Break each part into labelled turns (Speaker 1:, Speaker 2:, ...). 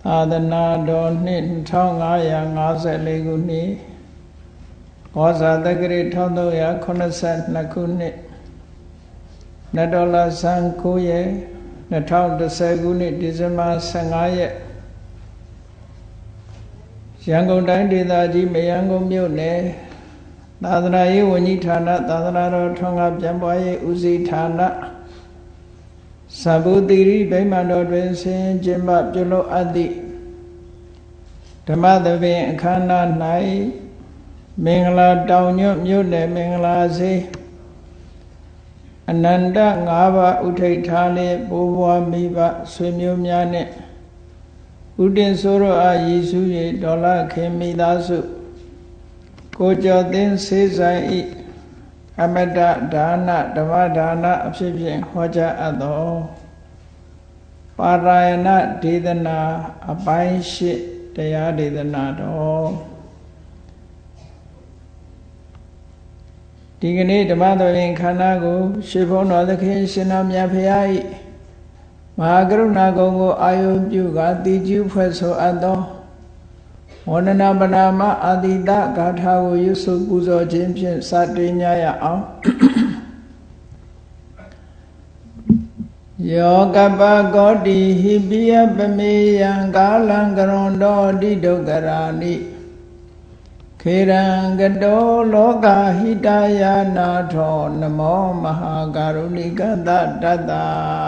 Speaker 1: သာသနာတော်နှစ်2554ခုနှစ်ဩဇာတက္ကရာ1382ခုနှစ်နတ်တော်လဆန်း9ရက်2010ခုနှစ်ဒီဇင်ဘာ15ရက်ရန်ကုန်တိုင်းဒေသကြီးမရန်ကုန်မြို့နယ်သာသနာရေးဝန်ကြီးဌာနသာသနာတော်ထွန်းကားပြန်ပွားရေးဦးစီးဌာနသဗ္ဗုတိရိဗိမာန်တော်တွင်ဆင်ကျင်းပပြုလုပ်အပ်သည့်ဓမ္မသဘင်အခမ်းအနား၌မင်္ဂလာတောင်ညွတ်မြို့နယ်မင်္ဂလာစေအနန္တ5ပါးဥထိတ်ထားလျက်ဘိုးဘွားမိဘဆွေမျိုးများနှင့်ဥတင်ဆိုးတော်အားရည်စူး၍ဒေါ်လာခင်မိသားစုကိုကျော်သိန်းစေဆိုင်ဤအမတဒါနဓမ္မဒါနအဖြစ်ဖြင့်ဟောကြားအပ်သောပါရာယဏဒေသနာအပိုင်း8တရားဒေသနာတော်ဒီကနေ့ဓမ္မသဘင်ခန္ဓာကိုရှေးဘုန်းတော်သခင်ရှင်တော်မြတ်ဖရာဤမဟာကရုဏာကုံကိုအာယုပြုကာတည်ကျူးဖွဲ့ဆိုအပ်သောဝန္ဒနာပနာမအာတိတဂါထာကိုရွတ်ဆိုပူဇော်ခြင်းဖြင့်စတင်ကြရအောင်ယောကပကောတိဟိပိယပမေယံကာလံကရွန်တော်တိဒုက္ခရာနိခေရံကတောလောကဟိတယာနာထောနမောမဟာကာရုဏိကတတတ္တ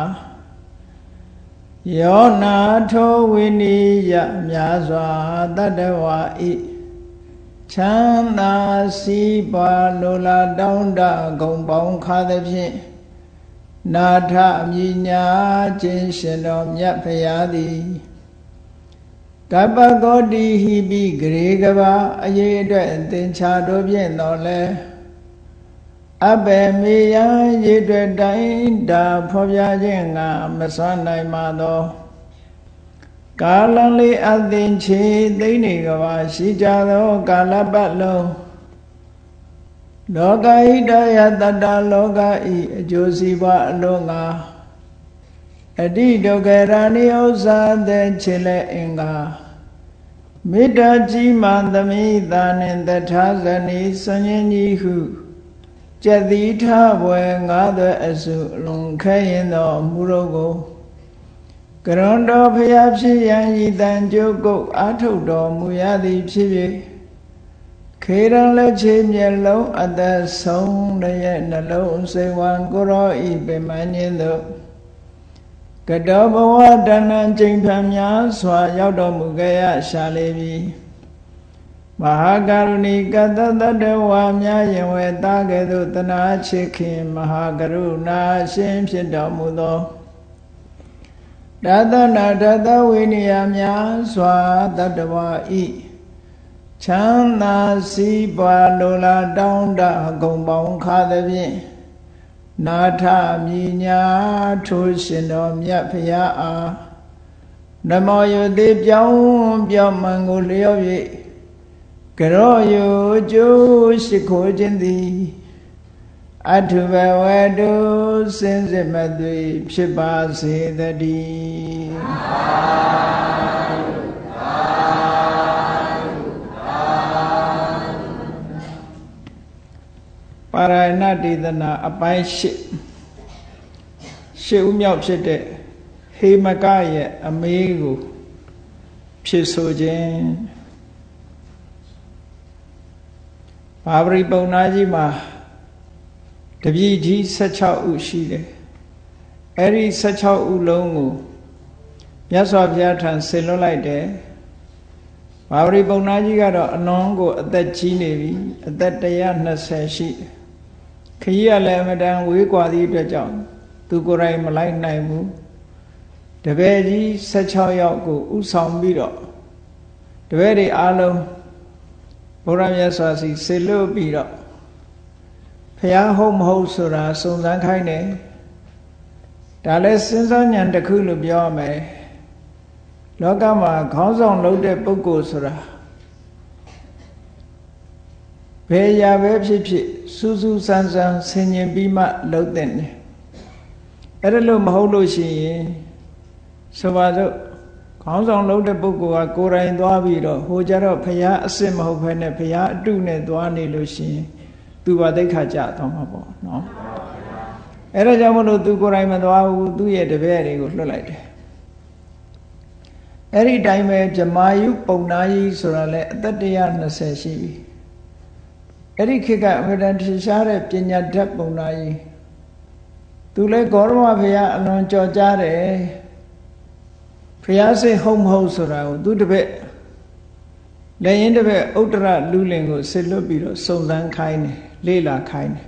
Speaker 1: ယောနာထောဝိနိယမြာစွာတတ္တဝါဤချမ်းသာစီးပွားလိုလားတောင်းတဂုံပေါင်းခါသဖြင့်နာထမြညာခြင်းရှင်တော်မြတ်ဖရာသည်ကပ္ပကောတိဟိပိဂရေကဘာအရေးအတွက်သင်္ချာတို့ဖြင့်တော်လဲအဘေမေယရေအတွက်တိုင်းတာဖော်ပြခြင်းကမစွမ်းနိုင်ပါသောကာလလေးအသင်ချေသိနေကဘာရှိကြသောကာလပတ်လုံးလောကဟိတယတတ္တလောကဤအကျိုးစီးပွားအလုံးငါအတိဒုက္ခရာနိဥ္စာတဲ့ချေလဲအင်္ဂါမေတ္တာကြီးမှသမိသာနှင့်တထာဇနီစဉ္ဉ္ကြီးဟုကျက်သီထဘွယ်ငါးသွဲအစုအလွန်ခဲရင်သောမူရုပ်ကိုကရွန်တော်ဖျားဖြစ်ရန်ဤတန်ကြုတ်ကုတ်အာထုတ်တော်မူရသည်ဖြစ်၍ခေရန်လက်ချေမျက်လုံးအသက်ဆုံးရဲ့နှလုံးစိတ်ဝံကိုရောဤပင်မင်းခြင်းသို့ကတောဘဝတဏ္ဏကျိန်ဖန်များစွာရောက်တော်မူခဲ့ရရှာလေပြီမဟာကရုဏီကတတတ္တဝါများယင်ဝေသားကဲ့သို့တနာချစ်ခင်မဟာကရုဏာရှင်ဖြစ်တော်မူသောတသနာတသဝိနည်းများစွာတတ္တဝါဤချမ်းသာစီးပွားလိုလားတောင်းတဂုံပေါင်းခါသဖြင့်နာထမြညာထိုးရှင်တော်မြတ်ဖရာအားနမောယတိပြောင်းပြောင်းမှန်ကိုလျော့၍ကရောယကျိုးရှိခိုးခြင်းသည်အထုဘဝတုစင်စစ်မသွေဖြစ်ပါစေတည်းပါရဏဒေသနာအပိုင်း8ဦးမြောက်ဖြစ်တဲ့ဟေမကရဲ့အမေးကိုဖြစ်ဆိုခြင်းဘာဝရိပုံနာကြီးမှာတပည့်ကြီး16ဦးရှိတယ်အဲ့ဒီ16ဦးလုံးကိုမြတ်စွာဘုရားထံဆေလွတ်လိုက်တယ်ဘာဝရိပုံနာကြီးကတော့အလွန်ကိုအသက်ကြီးနေပြီအသက်120ရှိတယ်ခကြီးကလည်းအမတန်ဝေးကွာသည့်အတွက်ကြောင့်သူကိုယ်တိုင်မလိုက်နိုင်ဘူးတပည့်ကြီး16ယောက်ကိုဥဆောင်ပြီးတော့တပည့်တွေအားလုံးဘုရားမြတ်စွာစီဆေလွတ်ပြီးတော့ဖျားဟုတ်မဟုတ်ဆိုတာစုံစမ်းခိုင်းတယ်ဒါလည်းစဉ်းစားဉာဏ်တစ်ခုလို့ပြောရမယ်လောကမှာခေါင်းဆောင်လုပ်တဲ့ပုဂ္ဂိုလ်ဆိုတာဘယ်ရာပဲဖြစ်ဖြစ်စူးစူးစမ်းစမ်းဆင်ញင်ပြီးမှလုပ်တဲ့တယ်အဲ့ဒါလို့မဟုတ်လို့ရှိရင်ဆိုပါစို့ခခေါင်းဆောင်လုပ်တဲ့ပုဂ္ဂိုလ်ကကိုယ်တိုင်သွားပြီးတော့ဟိုကြတော့ဘုရားအစစ်မဟုတ်ဘဲနဲ့ဘုရားအတုနဲ့သွားနေလို့ရှိရင်သူဘာသိက္ခာကျသွားမှာပေါ့နော်အဲ့ဒါကြောင့်မလို့သူကိုယ်တိုင်မသွားဘူးသူ့ရဲ့တပည့်တွေကိုလွှတ်လိုက်တယ်အဲ့ဒီတိုင်းပဲဗြဟ္မာယုပုံနာကြီးဆိုတာလဲအသက်120ရှိပြီအဲ့ဒီခေတ်ကအမြဲတမ်းထင်ရှားတဲ့ပညာတတ်ပုံနာကြီးသူလဲဂေါရမဘုရားအလွန်ကြော်ကြားတယ်ဘုရားစိတ်ဟုတ်မဟုတ်ဆိုတာကိုသူတပည့်လည်းရင်တပည့်ဥတ္တရလူလင်ကိုဆစ်လွတ်ပြီးတော့စုံစမ်းခိုင်းတယ်လေ့လာခိုင်းတယ်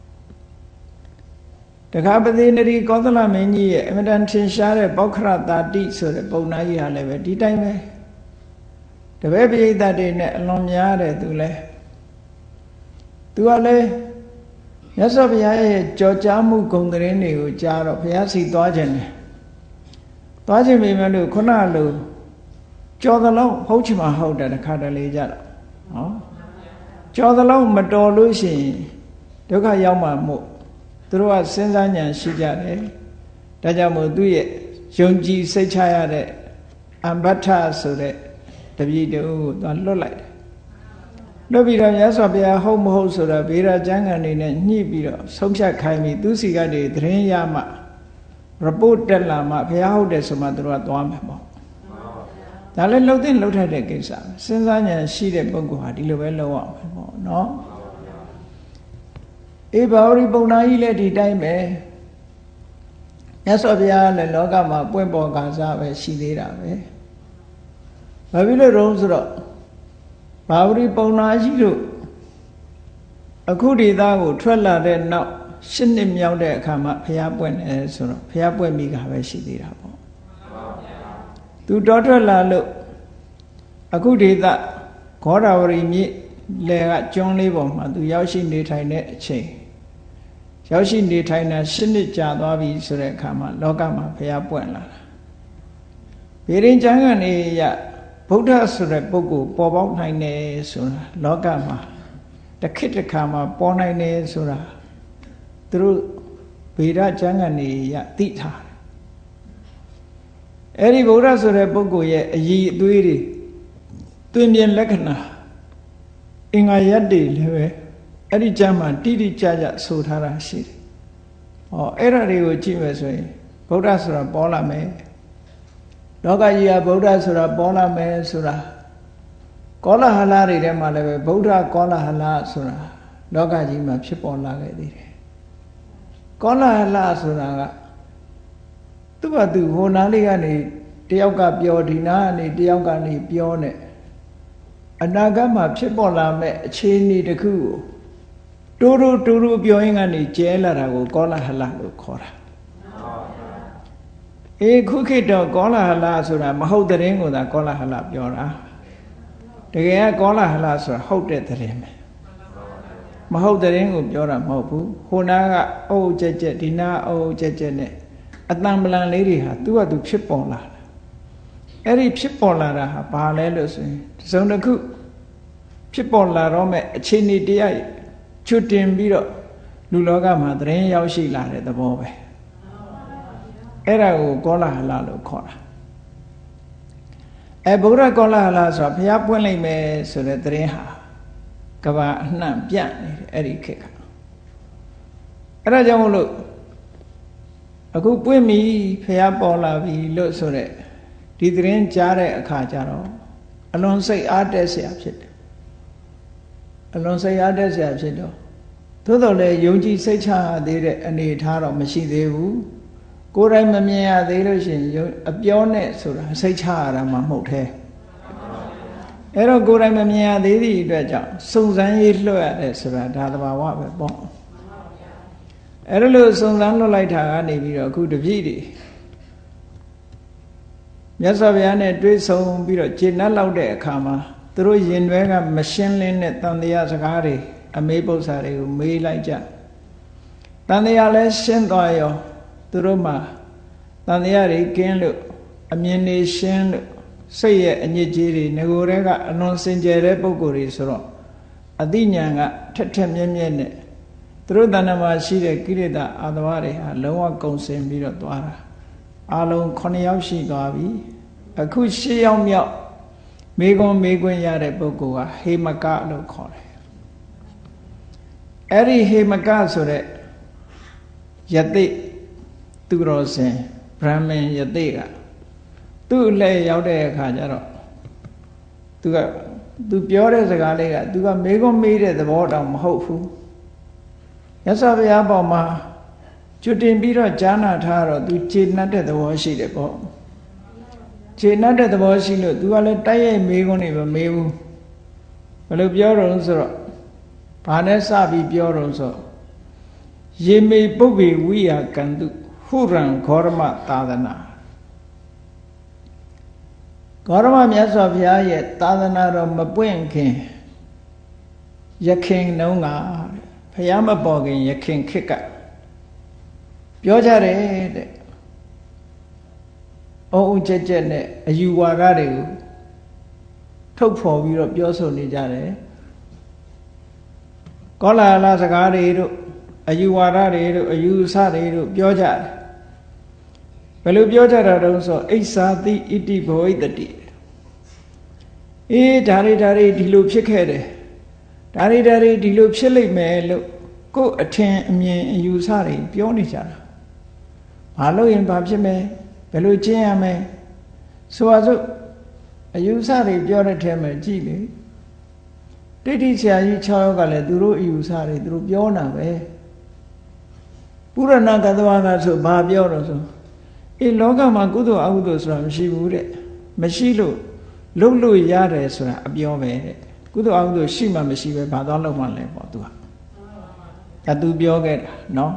Speaker 1: တခါပတိနရီကောသလမင်းကြီးရဲ့အမြဲတမ်းထင်ရှားတဲ့ပောက္ခရတာတိဆိုတဲ့ပုံနာကြီးဟာလည်းပဲဒီတိုင်းပဲတပည့်ပရိသတ်တွေနဲ့အလွန်များတယ်သူလဲသူကလည်းမြတ်စွာဘုရားရဲ့ကြော်ကြားမှုဂုဏ်သတင်းတွေကိုကြားတော့ဘုရားစီသွားခြင်းတယ်သွားခြင်းပေမဲ့လို့ခုနလိုကြော်သလောက်ဟုတ်ချင်မှဟုတ်တယ်တခါတလေကြတော့နော်ကြော်သလောက်မတော်လို့ရှိရင်ဒုက္ခရောက်မှမို့သူတို့ကစဉ်းစားဉာဏ်ရှိကြတယ်ဒါကြောင့်မို့သူ့ရဲ့ယုံကြည်စိတ်ချရတဲ့အမ္ဘထဆိုတဲ့တပည့်တူကိုသွားလွတ်လိုက်တယ်လွတ်ပြီးတော့မြတ်စွာဘုရားဟုတ်မဟုတ်ဆိုတော့ဗေဒကျမ်းဂန်တွေနဲ့ညှိပြီးတော့ဆုံးဖြတ်ခိုင်းပြီးသူစီကတည်းသတင်းရမှ report တက်လာမှဘုရားဟုတ်တယ်ဆိုမှသူတို့ကသွားမယ်ပေါ့ဒါလည်းလှုပ်တဲ့လှုပ်ထက်တဲ့ကိစ္စစဉ်းစားဉာဏ်ရှိတဲ့ပုဂ္ဂိုလ်ဟာဒီလိုပဲလုပ်ရမယ်ပေါ့နော်အေဘာဝရီပုံနာကြီးလည်းဒီတိုင်းပဲမြတ်စွာဘုရားလည်းလောကမှာပွင့်ပေါ်ကားစားပဲရှိသေးတာပဲဘာဖြစ်လို့တုံးဆိုတော့ဘာဝရီပုံနာကြီးတို့အခုဒီသားကိုထွက်လာတဲ့နောက်8 နှစ်မြောက်တဲ့အခါမှာဘုရားပွင့်တယ်ဆိုတော့ဘုရားပွင့်မိကပဲရှိသေးတာပေါ့သူတော်ထွက်လာလို့အခုဒီသားဂေါရဝရီမြစ်လေကကျွန်းလေးပေါ်မှာသူရောက်ရှိနေထိုင်တဲ့အချိန်ရောက်ရှိနေထိုင်တာ8 နှစ်ကြာသွားပြီဆိုတဲ့အခါမှာလောကမှာဘုရားပွင့်လာတာဗေဒင်ကျမ်းကနေရဗုဒ္ဓဆိုတဲ့ပုဂ္ဂိုလ်ပေါ်ပေါက်နိုင်တယ်ဆိုတာလောကမှာတစ်ခေတ်တစ်ခါမှာပေါ်နိုင်တယ်ဆိုတာသူတို့ဗေဒကျမ်းကနေရသိထားတယ်အဲ့ဒီဗုဒ္ဓဆိုတဲ့ပုဂ္ဂိုလ်ရဲ့အည်အသွေးတွေတွင်ပြင်လက္ခဏာအင်္ဂါရပ်တွေလည်းပဲအဲ့ဒီကျမ်းမှာတိတိကျကျဆိုထားတာရှိတယ်။ဟောအဲ့ဒါတွေကိုကြည့်မယ်ဆိုရင်ဗုဒ္ဓဆိုတာပေါ်လာမယ်။လောကကြီးကဗုဒ္ဓဆိုတာပေါ်လာမယ်ဆိုတာကောလဟလတွေထဲမှာလည်းပဲဗုဒ္ဓကောလဟလဆိုတာလောကကြီးမှာဖြစ်ပေါ်လာခဲ့သေးတယ်။ကောလဟလဆိုတာကသူ့ဘာသူဟိုနားလေးကနေတယောက်ကပြောဒီနားကနေတယောက်ကနေပြောနေအနာဂတ်မှာဖြစ်ပေါ်လာမဲ့အခြေအနေတစ်ခုကိုတူတူပြောရင်းကနေကျဲလာတာကိုကောလဟလလို့ခေါ်တာခုခေတ်တော့ကောလဟလဆိုတာမဟုတ်တဲ့ရင်ကိုသာကောလဟလပြောတာတကယ်ကကောလဟလဆိုတာဟုတ်တဲ့တဲ့ရင်ပဲမဟုတ်တဲ့ရင်ကိုပြောတာမဟုတ်ဘူးဟိုနာကအုပ်ကြက်ကြက်ဒီနာအုပ်ကြက်ကြက်နဲ့အတန်ပလန်လေးတွေဟာသူ့ဟာသူဖြစ်ပေါ်လာတာအဲ့ဒီဖြစ်ပေါ်လာတာဟာဘာလဲလို့ဆိုရင်တစ်စုံတစ်ခုဖြစ်ပေါ်လာတော့မဲ့အခြေအနေတရားချွတ်တင်ပြီးတော့လူလောကမှာသတင်းရောက်ရှိလာတဲ့သဘောပဲအဲ့ဒါကိုကောလဟလလို့ခေါ်တာဗုဒ္ဓကောလဟလဆိုတာဘုရားပွင့်လိုက်မယ်ဆိုတဲ့သတင်းဟာကဘာအနှံ့ပြန့်နေတယ်အဲ့ဒီခေတ်ကအဲ့ဒါကြောင့်မို့လို့အခုပွင့်ပြီဘုရားပေါ်လာပြီလို့ဆိုတဲ့ဒီသတင်းကြားတဲ့အခါကျတော့အလွန်စိတ်အားတက်เสียဖြစ်တယ်အလွန်စိတ်အားတက်เสียဖြစ်တော့သို့တော်လည်းယုံကြည်စိတ်ချသေးတဲ့အနေအထားတော့မရှိသေးဘူးကိုယ်တိုင်မမြင်ရသေးလို့ရှိရင်အပြောနဲ့ဆိုတာစိတ်ချရတာမှမဟုတ်သေးအဲ့တော့ကိုယ်တိုင်မမြင်ရသေးသည့်အတွက်ကြောင့်စုံစမ်းရေးလွှတ်ရတယ်ဆိုတာဒါသဘာဝပဲပေါ့အဲ့ဒါလို့စုံစမ်းလွှတ်လိုက်တာကနေပြီးတော့အခုတပြည့်တွေမြတ်စွာဘုရားနဲ့တွေ့ဆုံပြီးတော့ကျေနပ်လောက်တဲ့အခါမှာသူတို့ရင်တွဲကမရှင်းလင်းတဲ့တန်တရားစကားတွေအမေးပု္ပ္ပာတွေကိုမေးလိုက်ကြတန်တရားလည်းရှင်းသွားရောသူတို့မှာတန်တရားတွေကင်းလို့အမြင်တွေရှင်းလို့စိတ်ရဲ့အညစ်အကြေးတွေငကိုယ်တွေကအလွန်စင်ကြယ်တဲ့ပုဂ္ဂိုလ်တွေဆိုတော့အသိဉာဏ်ကထက်ထက်မြက်မြက်နဲ့သူတို့တဏ္ဍာမှာရှိတဲ့ကိလေသာအာသဝတွေဟာလုံးဝကုန်စင်ပြီးတော့သွားတာအလုံး9ယောက်ရှိသွားပြီအခုရှစ်ယောက်မြောက်မေကွန်မေကွင်ရတဲ့ပုဂ္ဂိုလ်ကဟေမကလို့ခေါ်တယ်အဲ့ဒီဟေမကဆိုတဲ့ယသိသူတော်စင်ဗြဟ္မဏ်ယသိကသူ့အလှည့်ရောက်တဲ့အခါကျတော့သူပြောတဲ့စကားလေးကသူကမေကွန်မေးတဲ့သဘောတောင်မဟုတ်ဘူးမြတ်စွာဘုရားပေါ်မှာကျွတ်တင်ပြီးတော့ကြားနာထားတော့သူခြေနှက်တဲ့သဘောရှိတယ်ပေါ့ခြေနှက်တဲ့သဘောရှိလို့သူကလည်းတိုက်ရိုက်မေကွန်နေမမေးဘူးဘယ်လိုပြောတော့ဆိုတော့ဘာနဲ့စပြီးပြောတော့ဆိုယေမေပုဗ္ဗေဝိယကံတုဟုရံဂေါရမသာသနာဂေါရမမြတ်စွာဘုရားရဲ့သာသနာတော်မပွင့်ခင်ယခင်နှုန်းကဘုရားမပေါ်ခင်ယခင်ခေတ်ကပြောကြတယ်တဲ့အုံအုံကျက်ကျက်နဲ့အယူဝါဒတွေကိုထုတ်ဖော်ပြီးတော့ပြောဆိုနေကြတယ်ကောလာဟလစကားတွေတို့အယူဝါဒတွေတို့အယူဆတွေတို့ပြောကြတယ်ဘယ်လိုပြောကြတာတုံးဆိုအိစ္ဆာတိဣတိဘဝိတ္တိဒါတွေဒီလိုဖြစ်ခဲ့တယ်ဒါတွေဒီလိုဖြစ်လိမ့်မယ်လို့ကိုယ်အထင်အမြင်အယူဆတွေပြောနေကြတာဘာလို့ရင်ဘာဖြစ်မယ်ဘယ်လိုကျင့်ရမယ်ဆိုပါစို့အယူဆတွေပြောတဲ့ထဲမှာကြည့်လေတိဋ္ဌိဆရာကြီး6ယောက်ကလည်းသူတို့အယူဆတွေသူတို့ပြောတာပဲပုရဏကသဝကဆိုဘာပြောတော့ဆိုလောကမှာကုသိုလ်အကုသိုလ်ဆိုတာမရှိဘူးတဲ့မရှိလို့လုပ်လို့ရတယ်ဆိုတာအပြောပဲတဲ့ကုသိုလ်အကုသိုလ်ရှိမှမရှိပဲဘာသွားလုပ်မှလဲပေါ့သူကဒါသူပြောခဲ့တာနော်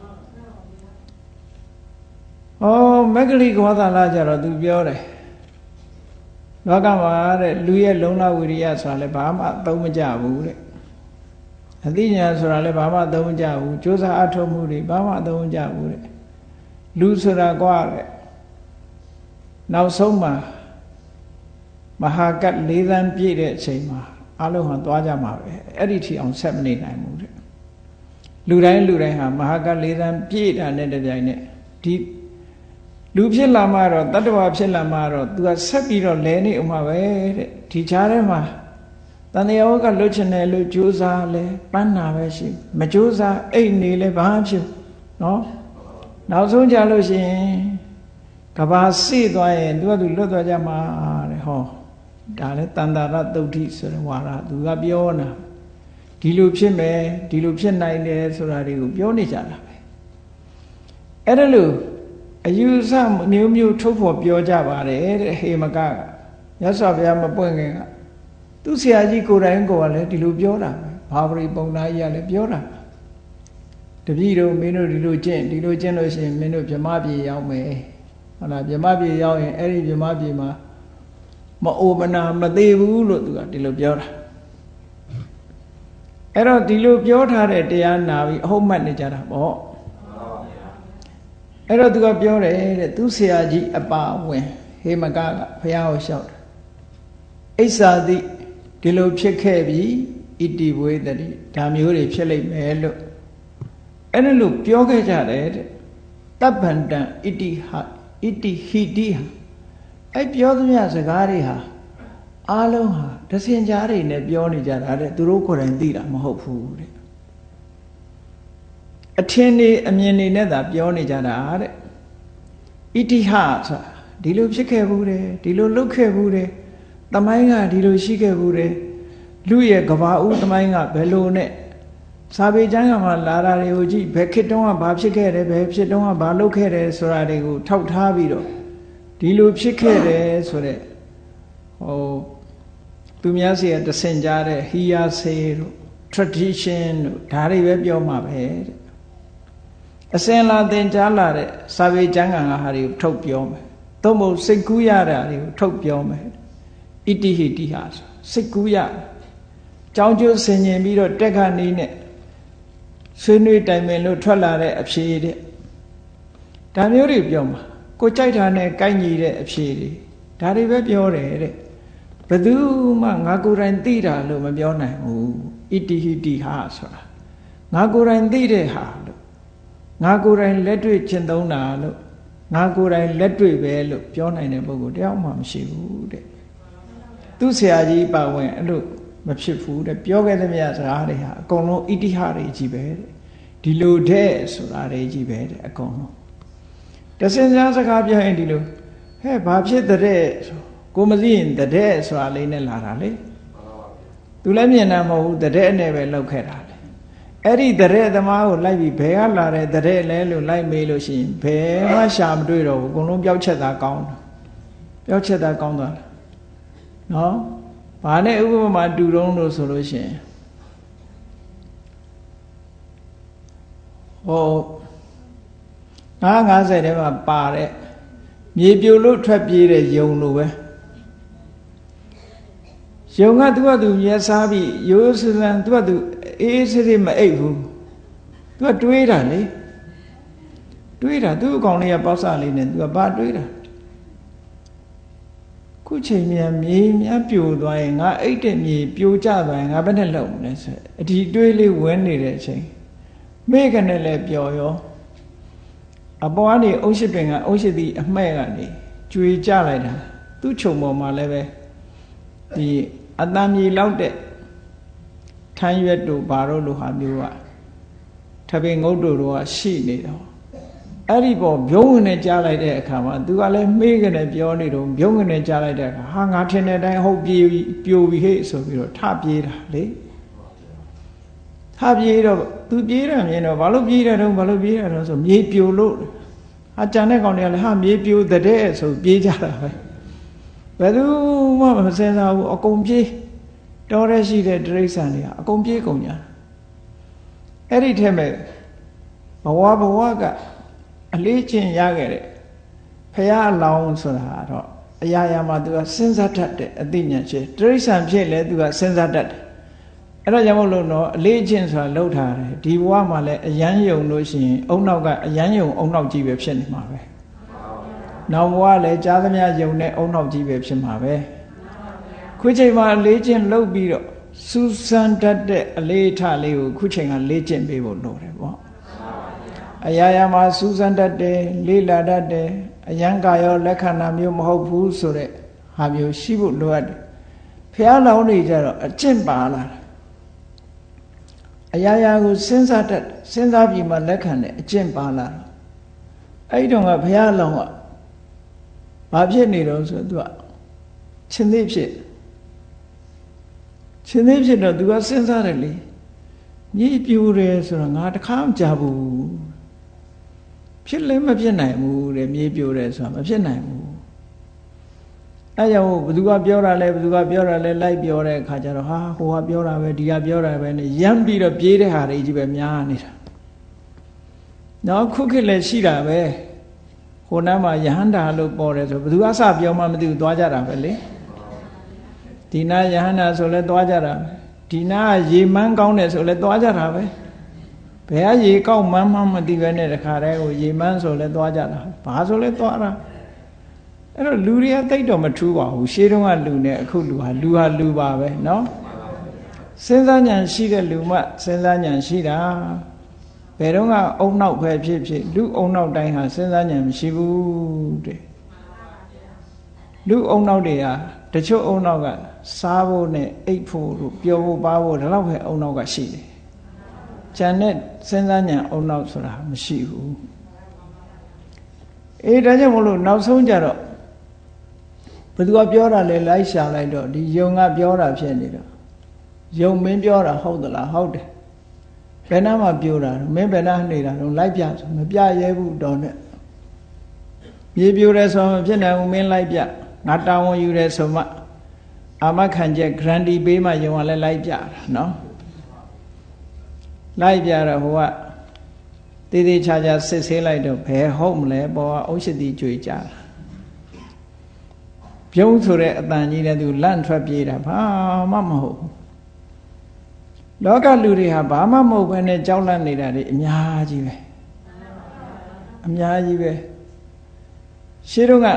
Speaker 1: မဂ္ဂလိကဝါသလာကြတော့သူပြောတယ်လောကမှာတဲ့လူရဲ့လုံလဝိရိယဆိုတာလည်းဘာမှသုံးမကြဘူးတဲ့အသိဉာဏ်ဆိုတာလည်းဘာမှသုံးမကြဘူးကြိုးစားအထောက်မှုတွေဘာမှသုံးမကြဘူးတဲ့လူဆိုတာကွာတဲ့နောက်ဆုံးမှာမဟာကတ်၄သန်းပြည့်တဲ့အချိန်မှာအလုံးဟာသွားကြမှာပဲအဲ့ဒီထိအောင်ဆက်မနေနိုင်ဘူးတဲ့လူတိုင်းဟာမဟာကတ်၄သန်းပြည့်တာနဲ့တပြိုင်နက်ဒီလူဖြစ်လာမှတော့တတ္တဝါဖြစ်လာမှတော့သူကဆက်ပြီးတော့လဲနေအောင်မှာပဲတဲ့ဒီခြားထဲမှာတန်တရားဝကလွတ်ချင်တယ်လို့ကြိုးစားလဲပန်းနာပဲရှိမကြိုးစားအိတ်နေလဲဘာဖြစ်နော်နောက်ဆုံးကြလို့ရှိရင်ကဘာစိသွားရင်သူကသူလွတ်သွားကြမှာတဲ့ဟောဒါလဲတန်တာရသုတ်တိဆိုတဲ့ဝါဒသူကပြောနာဒီလိုဖြစ်မယ်ဒီလိုဖြစ်နိုင်တယ်ဆိုတာတွေကိုပြောနေကြတာပဲအဲ့ဒါလို့အယူဆမျိုးမျိုးထုတ်ဖို့ပြောကြပါတယ်တဲ့ဟေမကမြတ်စွာဘုရားမပွင့်ခင်ကသူဆရာကြီးကိုယ်တိုင်ကလည်းဒီလိုပြောတာဘာပရိပုံနာကြီးကလည်းပြောတာတပည့်တို့မင်းတို့ဒီလိုကျင့်လို့ရှိရင်မင်းတို့ဗြဟ္မပြည်ရောက်မယ်ဟုတ်လားဗြဟ္မပြည်ရောက်ရင်အဲ့ဒီဗြဟ္မပြည်မှာမအိုမနာမသေးဘူးလို့သူကဒီလိုပြောတာအဲ့တော့ဒီလိုပြောထားတဲ့တရားနာပြီးအဟုတ်မှတ်နေကြတာပေါ့အဲ့တော့သူကပြောတယ်တဲ့သူဆရာကြီးအပါဝင်ဟေမကဘုရားကိုလျှောက်တယ်အိစ္ဆာတိဒီလိုဖြစ်ခဲ့ပြီဣတိဘဝိတ္တိဒါမျိုးတွေဖြစ်လိမ့်မယ်လို့အဲ့ဒါလို့ပြောခဲ့ကြတယ်တဲ့တပ္ပန္တံဣတိဟဣတိဟိတိဟာအဲ့ပြောသမျှစကားတွေဟာအားလုံးဟာတစင်ကြားတွေနဲ့ပြောနေကြတာတဲ့သူတို့ကိုယ်တိုင်သိတာမဟုတ်ဘူးတဲ့အထင်တွေအမြင်တွေနဲ့သာပြောနေကြတာတဲ့ဣတိဟဆိုတာဒီလိုဖြစ်ခဲ့ဘူးတယ်ဒီလိုလုပ်ခဲ့ဘူးတယ်သမိုင်းကဒီလိုရှိခဲ့ဘူးတယ်လူရဲ့ကဘာဦးသမိုင်းကဘယ်လိုနဲ့စာပေကျမ်းကမှလာတာတွေကိုကြည့်ဘယ်ခေတ်တုန်းကဘာဖြစ်ခဲ့တယ်ဘယ်ဖြစ်တုန်းကဘာလုပ်ခဲ့တယ်ဆိုတာတွေကိုထောက်ထားပြီးတော့ဒီလိုဖြစ်ခဲ့တယ်ဆိုတဲ့သူများစီကတဆင်ကြားတဲ့ hearsay တို့ tradition တို့ဒါတွေပဲပြောမှာပဲတဲ့အစင်လာသင်ကြားလာတဲ့စာပေကျမ်းဂန်ကဟာတွေကိုထုတ်ပြောမယ်သို့မဟုတ်စိတ်ကူးရတာတွေကိုထုတ်ပြောမယ်ဣတိဟိတိဟာစိတ်ကူးရကြောင်းကျိုးဆင်ញင်ပြီးတော့တက်ခဏီးနဲ့ဆွေးနွေးတိုင်ပင်လို့ထွက်လာတဲ့အဖြေတဲ့ဒါမျိုးတွေပြောမှာကိုကြိုက်တာနဲ့ကိုက်ညီတဲ့အဖြေတွေဒါတွေပဲပြောတယ်တဲ့ဘယ်သူမှငါကိုယ်တိုင်သိတာလို့မပြောနိုင်ဘူးဣတိဟိတိဟာဆိုတာငါကိုယ်တိုင်သိတဲ့ဟာလို့ငါကိုယ်တိုင်လက်တွေ့ကျင့်သုံးတာလို့ငါကိုယ်တိုင်လက်တွေ့ပဲလို့ပြောနိုင်တဲ့ပုဂ္ဂိုလ်တယောက်မှမရှိဘူးတဲ့သူဆရာကြီးပါဝင်အဲ့လိုမဖြစ်ဘူးတဲ့ပြောခဲ့တဲ့မြတ်စကားတွေဟာအကုန်လုံးဣတိဟတွေကြီးပဲတဲ့ဒီလိုတဲ့ဆိုတာတွေကြီးပဲတဲ့အကုန်လုံးတစင်စားစကားပြောရင်ဒီလိုဟဲ့ဘာဖြစ်တဲ့ကိုမသိရင်တဲ့ဆိုတာလေးနဲ့လာတာလေသူလည်းမြင်တာမဟုတ်ဘူးတဲ့နဲ့ပဲလောက်ခဲ့တာလေအဲ့ဒီတဲ့သမားကိုလိုက်ပြီးဘယ်ကလာတဲ့တဲ့လဲလို့လိုက်မေးလို့ရှိရင်ဘယ်မှရှာမတွေ့တော့ဘူးအကုန်လုံးပျောက်ချက်သာကောင်းတာပျောက်ချက်သာကောင်းသွားတာနော်ဘာနဲ့ဥပမာတူတုံးလို့ဆိုလို့ရှိရင်ဟော950ထဲမှာပါတဲ့မြေပြိုလို့ထွက်ပြေးတဲ့ယုံလိုပဲယုံကသူကသူမျက်စားပြီးရိုးစစံသူကသူအေးဆေးဆေးမအိပ်ဘူးသူကတွေးတာလေတွေးတာသူ့အကောင်လေးကပေါက်စလေးနဲ့သူကဘာတွေးတာခုချိန်မြန်မြေများပြိုသွားရင်ငါအိတ်တဲ့မြေပြိုကျသွားရင်ငါဘယ်နဲ့လုံမလဲဆိုအဒီတွေးလေးဝင်နေတဲ့အချိန်မေကနဲ့လည်းပျော်ရောအပေါ်ကနေအုပ်ရှိပင်ကအုပ်ရှိသည့်အမှဲ့ကနေကျွေကြလိုက်တာသူ့ခြုံပေါ်မှာလည်းပဲဒီအတမ်းမြေလောက်တဲ့ထမ်းရွက်တို့ဘာတို့လိုဟာမျိုးကထပင်ငုတ်တို့ကရှိနေတော့အဲ့ဒီပေါ်ပြုံးဝင်နဲ့ကြားလိုက်တဲ့အခါမှာသူကလည်းမေးကနေပြောနေတော့ပြုံးဝင်နဲ့ကြားလိုက်တဲ့အခါဟာငါထင်တဲ့အတိုင်းဟုတ်ပြေးပြိုပြီးဟဲ့ဆိုပြီးတော့ထပြေးတာလေထပြေးတော့သူပြေးတာမြင်တော့ဘာလို့ပြေးတယ်တော့ဘာလို့ပြေးတယ်တော့ဆိုမြေပြိုလို့ဟာကြံတဲ့ကောင်တွေကလည်းဟာမြေပြိုတဲ့ဆိုပြေးကြတာပဲဘယ်သူမှမစင်စားဘူးအကုန်ပြေးတော်ရရှိတဲ့တိရစ္ဆာန်တွေကအကုန်ပြေးကုန်ကြအဲ့ဒီထဲမဲ့ဘဝကအလေးကျင့်ရခဲ့တဲ့ဖရာအလောင်းဆိုတာတော့အရာရာမှာသူကစဉ်းစားတတ်တဲ့အသိဉာဏ်ရှိတိရစ္ဆာန်ဖြစ်လဲသူကစဉ်းစားတတ်တယ်အဲ့ဒါကြောင့်မို့လို့တော့အလေးကျင့်ဆိုတာလှုပ်ထားတယ်ဒီဘဝမှာလည်းအယမ်းယုံလို့ရှိရင်အုံနောက်ကအယမ်းယုံအုံနောက်ကြီးပဲဖြစ်နေမှာပဲနောက်ဘဝလည်းကြားသမျှယုံတဲ့အုံနောက်ကြီးပဲဖြစ်မှာပဲခုချိန်မှာအလေးကျင့်လှုပ်ပြီးတော့စူးစမ်းတတ်တဲ့အလေးထလေးကိုခုချိန်ကလေးကျင့်ပေးဖို့လိုတယ်ပေါ့အရာရာမှာစူးစမ်းတတ်တယ်လေးလာတတ်တယ်အယံကာရောလက္ခဏာမျိုးမဟုတ်ဘူးဆိုတဲ့ဟာမျိုးရှိဖို့လိုအပ်တယ်ဖះလောင်းနေကြတော့အကျင့်ပါလာတယ်အရာရာကိုစဉ်းစားတတ်စဉ်းစားပြီးမှလက်ခံတဲ့အကျင့်ပါလာတော့အဲ့ဒီတော့ကဘုရားလောင်းကဘာဖြစ်နေတော့ဆိုသူကရှင်သေးဖြစ်တော့သူကစဉ်းစားတယ်လေမြေပြိုတယ်ဆိုတော့ငါတခါမှကြားဘူးဖြစ်လည်းမဖြစ်နိုင်ဘူးတဲ့မြေပြိုတယ်ဆိုတာမဖြစ်နိုင်ဘူးအဲကြောင့်ဘယ်သူကပြောတာလဲလိုက်ပြောတဲ့အခါကျတော့ဟာဟိုကပြောတာပဲဒီကပြောတာပဲနဲ့ရမ်းပြီးတော့ပြေးတဲ့ဟာတွေကြီးပဲများနေတာနောက်ခုခေတ်လည်းရှိတာပဲဟိုနားမှာယဟန္တာလို့ပေါ်တယ်ဆိုဘယ်သူကစပြောမှမသိဘူးသွားကြတာပဲလေဒီနာယဟန္တာဆိုလဲသွားကြတာဒီနာရေမန်းကောင်းတယ်ဆိုလဲသွားကြတာပဲဘယ်ကရေကောက်မှန်းမသိပဲနဲ့တခါတည်းကိုရေမန်းဆိုလဲသွားကြတာဘာဆိုလဲသွားတာအဲ့တော့လူတွေကတိတ်တော့မထူးပါဘူးရှေးတုန်းကလူနဲ့အခုလူဟာလူပါပဲเนาะစဉ်းစားဉာဏ်ရှိတဲ့လူမှစဉ်းစားဉာဏ်ရှိတာဘယ်တော့ကအုံနောက်ပဲဖြစ်လူအုံနောက်တိုင်းဟာစဉ်းစားဉာဏ်မရှိဘူးတဲ့လူအုံနောက်တွေဟာတချို့အုံနောက်ကစားဖို့နဲ့အိပ်ဖို့တို့ပျော်ဖို့ပါဖို့ဒါတော့ပဲအုံနောက်ကရှိတယ်ကျန်တဲ့စဉ်းစားဉာဏ်အုံနောက်ဆိုတာမရှိဘူးဒါကြောင့်မလို့နောက်ဆုံးကြတော့ဘယ်သူကပြောတာလဲလိုက်ရှာလိုက်တော့ဒီယုံကပြောတာဖြစ်နေတော့ယုံမင်းပြောတာဟုတ်သလားဟုတ်တယ်ဘယ်နှမှာပြောတာမင်းဘယ်နှနေတာတော့လိုက်ပြဆိုမပြရဲဘူးတော့နဲ့မြေပြိုတယ်ဆိုမှဖြစ်နိုင်ဘူးမင်းလိုက်ပြငါတာဝန်ယူတယ်ဆိုမှအာမခံချက် guarantee ပေးမှယုံကလည်းလိုက်ပြတာနော်လိုက်ပြတော့ဟိုကတည်တည်ချာချာစစ်ဆေးလိုက်တော့ဘယ်ဟုတ်မလဲပေါ်ကအုပ်ရှိတိကြွေကြတာပြုံးဆိုတဲ့အတန်ကြီးတဲ့သူလန့်ထွက်ပြေးတာဘာမှမဟုတ်ဘူးလောကလူတွေဟာဘာမှမဟုတ်ဘဲနဲ့ကြောက်လန့်နေတာတွေအများကြီးပဲရှင်းတော့က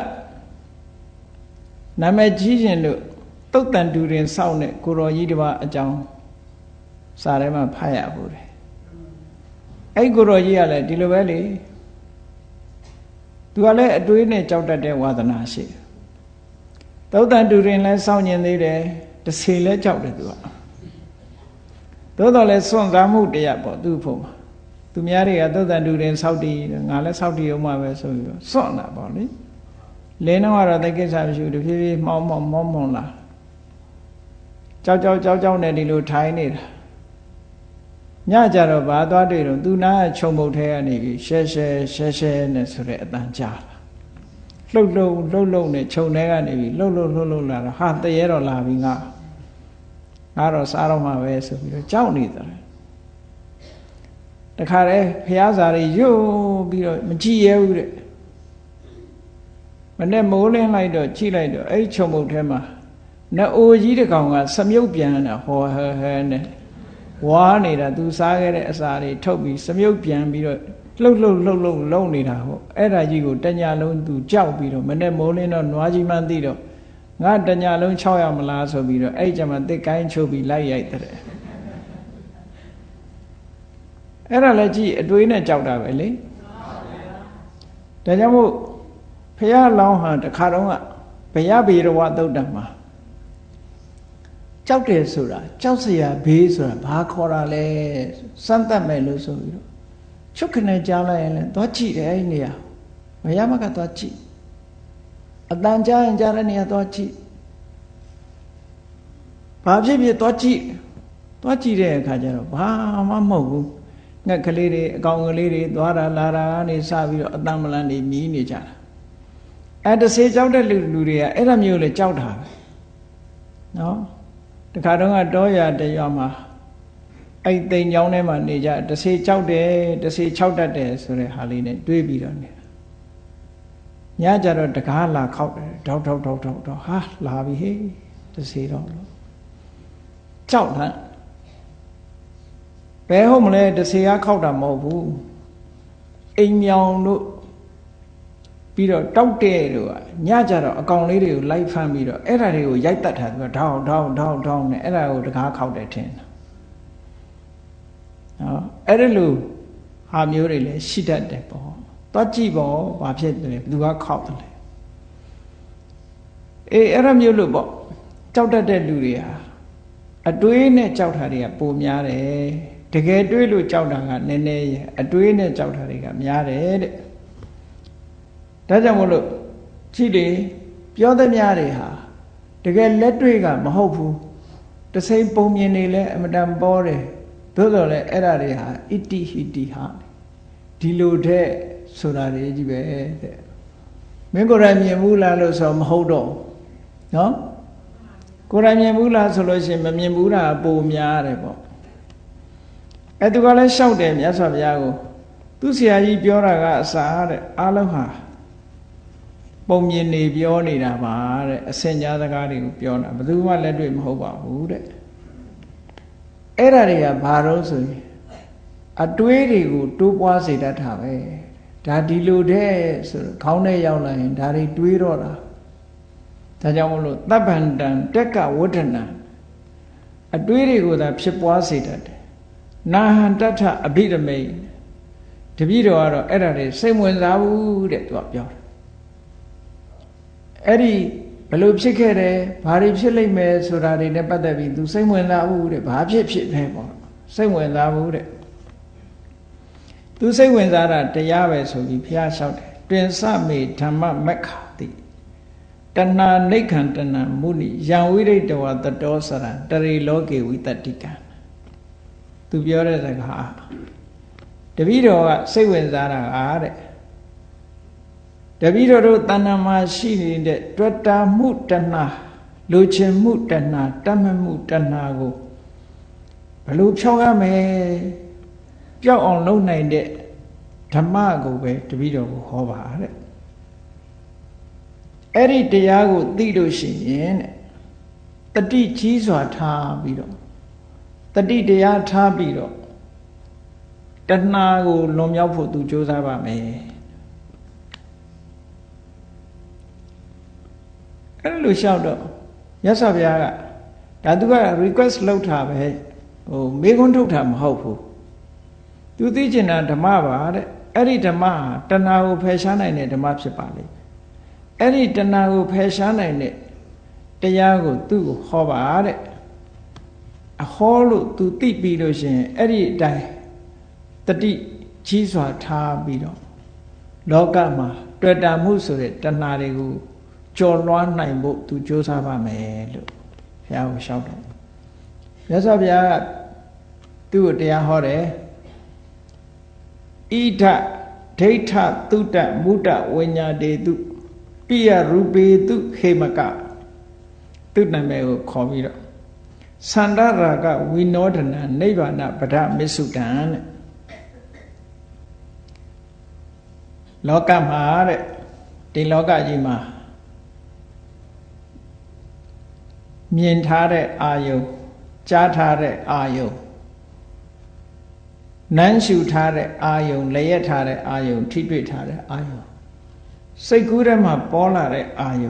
Speaker 1: နာမည်ကြီးခြင်းလို့တုတ်တန်တူရင်စောင့်တဲ့ကိုရောကြီးတစ်ပါးအကြောင်းစာထဲမှာဖတ်ရဘူးတယ်အဲ့ကိုရောကြီးကလည်းဒီလိုပဲလေသူကလည်းအတွေးနဲ့ကြောက်တတ်တဲ့ဝါသနာရှိတယ်သုတ်တန်တူရင်လည်းစောင့်ညင်သေးတယ်တဆေလည်းကြောက်တယ်သူကသို့တော်လည်းစွန့်စားမှုတရားပေါ့သူ့ဖို့မှာသူများတွေကသုတ်တန်တူရင်စောက်တည်ငါလည်းစောက်တည်အောင်မှာပဲဆိုပြီးတော့စွန့်တာပေါ့လေလင်းတော့ကတော့တကိစ္စမရှိဘူးတဖြည်းဖြည်းမှောင်လာကြောက်နဲ့ဒီလိုထိုင်နေတာညကြတော့ဘာသွားတွေ့တော့သူနာခြုံပုတ်ထဲကနေပြီးရှဲနဲ့ဆိုတဲ့အတန်ကြားလာလှုပ်နဲ့ခြုံထဲကနေပြီးလှုပ်လာတော့ဟာတရေတော့လာပြီငါတော့စားတော့မှာပဲဆိုပြီးတော့ကြောက်နေတာတခါတည်းဖျားစာတွေယွတ်ပြီးတော့မကြည့်ရဘူးတဲ့မနဲ့မိုးလင်းလိုက်တော့ကြည့်လိုက်တော့အဲ့ခြုံပုတ်ထဲမှာနအိုကြီးတစ်ကောင်ကစမြုပ်ပြန်တာဟောဟဲနဲ့ဝါနေတာသူစားခဲ့တဲ့အစာတွေထုတ်ပြီးစမြုပ်ပြန်ပြီးတော့လှုပ်လုံနေတာဟုတ်အဲ့ဒါကြီးကိုတညလုံးသူကြောက်ပြီးတော့မနဲ့မိုးလင်းတော့နွားကြီးမှန်းသိတော့ငါတညလုံး6ရောက်မလားဆိုပြီးတော့အဲ့ကြမှာတစ်ကိုင်းချုပ်ပြီးလိုက်ရိုက်တဲ့အဲ့ဒါလည်းကြည့်အတွေးနဲ့ကြောက်တာပဲလေဒါကြောင့်မို့ဖះလောင်းဟာတခါတော့ကဘယဗေရဝသုတ်တံမှာကြောက်တယ်ဆိုတာကြောက်စရာဘေးဆိုတာဘာခေါ်တာလဲစမ်းသပ်မယ်လို့ဆိုပြီးတော့ချုပ်ခနဲ့ကြားလိုက်ရင်လည်းသွားကြည့်တယ်အဲ့ဒီနေရာဘယမကသွားကြည့်အတန်ကြားရင်ကြားတဲ့နေရာသွားကြည့်ဘာဖြစ်သွားကြည့်တဲ့အခါကျတော့ဘာမှမဟုတ်ဘူးငှက်ကလေးတွေအကောင်ကလေးတွေသွားတာလာတာကနေစပြီးတော့အတန်မလန်နေမြည်နေကြတာအဲ့တဆေကြောက်တဲ့လူတွေကအဲ့လိုမျိုးလေကြောက်တာပဲနော်တခါတော့ကတောရတရွာမှာအဲ့တိမ်ချောင်းထဲမှာနေကြတဆေကြောက်တယ်တဆေ၆တတ်တယ်ဆိုတဲ့ဟာလေးနဲ့တွေးပြီးတော့နေတာညကြတော့တကားလာခောက်တယ်ထောက်ဟာလာပြီဟေးတဆေတော့ကြောက်တာဘယ်ဟုတ်မလဲတဆေကခောက်တာမဟုတ်ဘူးအိမ်မြောင်တို့ပြီးတော့တောက်တဲ့တို့ကညကြတော့အကောင်လေးတွေကိုလိုက်ဖမ်းပြီးတော့အဲ့ဓာတွေကိုရိုက်တတ်တာသူကထောင်းနဲ့အဲ့ဒါကိုတကားခောက်တယ်ထင်တာနော်အဲ့ဒါလိုဟာမျိုးတွေလည်းရှိတတ်တယ်ပေါ့သွားကြည့်ပေါ့ဘာဖြစ်တယ်ဘယ်သူကခောက်တယ်လဲအေးအဲ့ဒါမျိုးလို့ပေါ့ကြောက်တတ်တဲ့လူတွေဟာအတွေးနဲ့ကြောက်တာတွေကပိုများတယ်တကယ်တွေးလို့ကြောက်တာကနည်းနည်းရဲ့အတွေးနဲ့ကြောက်တာတွေကများတယ်တဲ့ဒါကြောင့်မို့လို့ကြည့်လေပြောသမျှတွေဟာတကယ်လက်တွေ့ကမဟုတ်ဘူးတစိမ့်ပုံမြင်နေလဲအမတန်ပေါ်တယ်သို့တော်လည်းအဲ့ဒါတွေဟာဣတိဟိတိဟာဒီလိုတဲ့ဆိုတာတွေကြီးပဲတဲ့မင်းကိုယ်တိုင်မြင်ဘူးလားလို့ဆိုမဟုတ်တော့နော်ကိုယ်တိုင်မြင်ဘူးလားဆိုလို့ရှိရင်မမြင်ဘူးတာပိုများတယ်ပေါ့အဲ့သူကလည်းရှောက်တယ်မြတ်စွာဘုရားကိုသူဆရာကြီးပြောတာကအစားတဲ့အားလုံးဟာပုံမြင်နေပြောနေတာပါတဲ့အစင်ကြားစကားတွေကိုပြောတာဘယ်သူမှလက်တွေ့မဟုတ်ပါဘူးတဲ့အဲ့ဒါတွေကဘာလို့ဆိုရင်အတွေးတွေကိုတိုးပွားစေတတ်တာပဲဒါဒီလိုတဲ့ဆိုတော့ခေါင်းထဲရောက်လာရင်ဒါတွေတွေးတော့တာဒါကြောင့်မလို့သဗ္ဗန္တံတက္ကဝဋ္ဌနံအတွေးတွေကိုသာဖြစ်ပွားစေတတ်တယ်နာဟံတထအဘိဓမိတ်တပည့်တော်ကတော့အဲ့ဒါတွေစိတ်ဝင်စားဘူးတဲ့သူကပြောတယ်အဲ့ဒီဘယ်လိုဖြစ်ခဲ့တယ်ဘာတွေဖြစ်လိမ့်မယ်ဆိုတာတွေနဲ့ပတ်သက်ပြီးသူစိတ်ဝင်စားဘူးတဲ့ဘာဖြစ်ပဲပေါ့စိတ်ဝင်စားဘူးတဲ့သူစိတ်ဝင်စားတာတရားပဲဆိုပြီးဘုရားလျှောက်တယ်တွင်စမေဓမ္မမက္ခတိတဏှာနိက္ခံတဏမုနိယံဝိရိတဝတတောစရံတရေလောကေဝိတတိကံသူပြောတဲ့စကားတပည့်တော်ကစိတ်ဝင်စားတာတဲ့တပည့်တော်တို့တဏ္ဍာမှာရှိနေတဲ့တွေ့တာမှုတဏှာလိုချင်မှုတဏှာတတ်မှတ်မှုတဏှာကိုဘယ်လိုဖြောင်းရမလဲပြောက်အောင်လုပ်နိုင်တဲ့ဓမ္မကိုပဲတပည့်တော်ကိုဟောပါတဲ့အဲ့ဒီတရားကိုသိလို့ရှိရင်တတိကြီးစွာထားပြီးတော့တတိတရားထားပြီးတော့တဏှာကိုလွန်မြောက်ဖို့သူကြိုးစားပါမယ်အဲ့လိုလျှောက်တော့မြတ်စွာဘုရားကဒါသူက request လုပ်တာပဲဟိုမေးခွန်းထုတ်တာမဟုတ်ဘူးသူသိကျင်တာဓမ္မပါတဲ့အဲ့ဒီဓမ္မတဏှာကိုဖယ်ရှားနိုင်တဲ့ဓမ္မဖြစ်ပါလိမ့်အဲ့ဒီတဏှာကိုဖယ်ရှားနိုင်တဲ့တရားကိုသူ့ကိုဟောပါတဲ့အဟောလို့သူသိပြီးလို့ရှိရင်အဲ့ဒီအတိုင်းတတိကြီးစွာထားပြီးတော့လောကမှာတွေ့တာမှုဆိုတဲ့တဏှာတွေကိုကျော်လွှားနိုင်ဖို့သူကြိုးစားပါမယ်လို့ဘုရားကိုလျှောက်တယ်မြတ်စွာဘုရားကသူ့ကိုတရားဟောတယ်ဣဒဒိဋ္ဌသုတ္တမုဒ္ဒဝိညာတေတုပိယရူပေတုဟေမကသူ့နာမည်ကိုခေါ်ပြီးတော့သန္တရာဂဝိနောဒနာနိဗ္ဗာန်ပဒမစ္ဆုတံတဲ့လောကမှာတဲ့ဒီလောကကြီးမှာမြင်ထားတဲ့အာယုကြားထားတဲ့အာယုနမ်းရှုထားတဲ့အာယုလျက်ထားတဲ့အာယုထိတွေ့ထားတဲ့အာယုစိတ်ကူးထဲမှာပေါ်လာတဲ့အာယု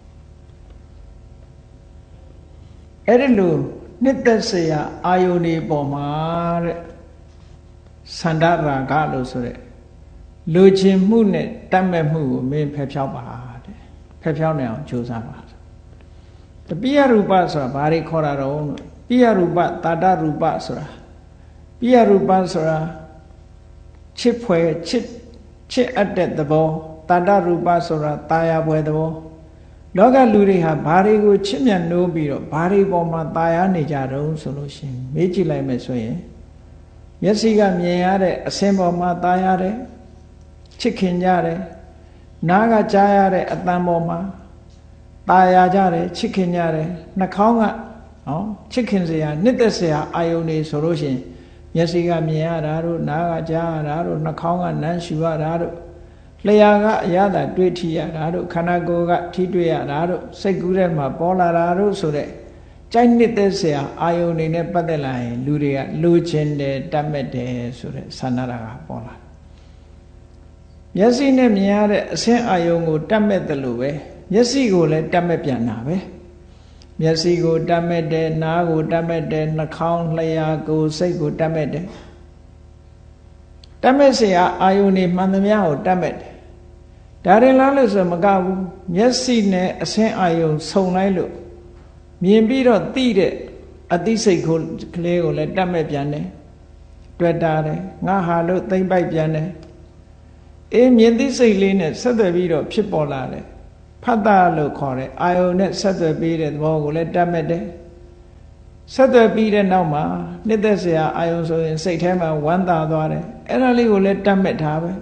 Speaker 1: အဲ့ဒီလိုနှစ်သက်စရာအာယုတွေပေါ်မှာတဲ့သန္တရာဂလို့ဆိုတဲ့လူချင်းမှုနဲ့တတ်မဲ့မှုကိုမင်းဖယ်ဖြောက်ပါတဲ့ဖယ်ဖြောက်နိုင်အောင်ကြိုးစားပါတပိယရူပဆိုတာဘာတွေခေါ်တာတော့ပိယရူပတာတရူပဆိုတာပိယရူပဆိုတာချစ်ဖွယ်ချစ်အပ်တဲ့သဘောတာတရူပဆိုတာတာယာဖွယ်သဘောလောကလူတွေဟာဘာတွေကိုချစ်မြတ်နိုးပြီးတော့ဘာတွေပေါ်မှာတာယာနေကြတုံးဆိုလို့ရှိရင်မေးကြည့်လိုက်မယ်ဆိုရင်မျက်စိကမြင်ရတဲ့အစင်းပေါ်မှာတာယာတယ်ချစ်ခင်ကြတယ်နားကကြားရတဲ့အသံပေါ်မှာတာယာကြတယ်ချစ်ခင်ကြတယ်နှာခေါင်းကချစ်ခင်စရာနှစ်သက်စရာအာယုန်တွေဆိုလို့ရှိရင်မျက်စိကမြင်ရတာတို့နားကကြားရတာတို့နှာခေါင်းကနမ်းရှူရတာတို့လျှာကအရသာတွေ့ထိရတာတို့ခန္ဓာကိုယ်ကထိတွေ့ရတာတို့စိတ်ကူးထဲမှာပေါ်လာတာတို့ဆိုတဲ့ကြိုက်နှစ်သက်စရာအာယုန်တွေနဲ့ပတ်သက်လာရင်လူတွေကလိုချင်တယ်တတ်မဲ့တယ်ဆိုတဲ့ဆန္ဒတာကပေါ်လာမျက်စိနဲ့မြင်ရတဲ့အဆင်းအာယုန်ကိုတတ်မဲ့တယ်လို့ပဲမျက်စိကိုလည်းတတ်မဲ့ပြန်တာပဲမျက်စိကိုတတ်မဲ့တယ်နားကိုတတ်မဲ့တယ်နှာခေါင်းလျှာကိုယ်စိတ်ကိုတတ်မဲ့တယ်တတ်မဲ့စရာအာယုန်တွေမှန်သမျှကိုတတ်မဲ့တယ်ဒါရင်လားလို့ဆိုမကဘူးမျက်စိနဲ့အဆင်းအာယုန်ဆုံလိုက်လို့မြင်ပြီးတော့သိတဲ့အသိစိတ်ကိုကလေးကိုလည်းတတ်မဲ့ပြန်တယ်တွေ့တာတယ်ငါဟာလို့သိမ့်ပိုက်ပြန်တယ်အေးမြင်သိစိတ်လေးနဲ့ဆက်သွယ်ပြီးတော့ဖြစ်ပေါ်လာတယ်ဖတ်တာလို့ခေါ်တဲ့အာယုန်နဲ့ဆက်သွယ်ပြီးတဲ့သဘောကိုလည်းတတ်မဲ့တယ်ဆက်သွယ်ပြီးတဲ့နောက်မှာနှစ်သက်စရာအာယုန်ဆိုရင်စိတ်ထဲမှာဝမ်းသာသွားတယ်အဲ့ဒါလေးကိုလည်းတတ်မဲ့ထားပဲ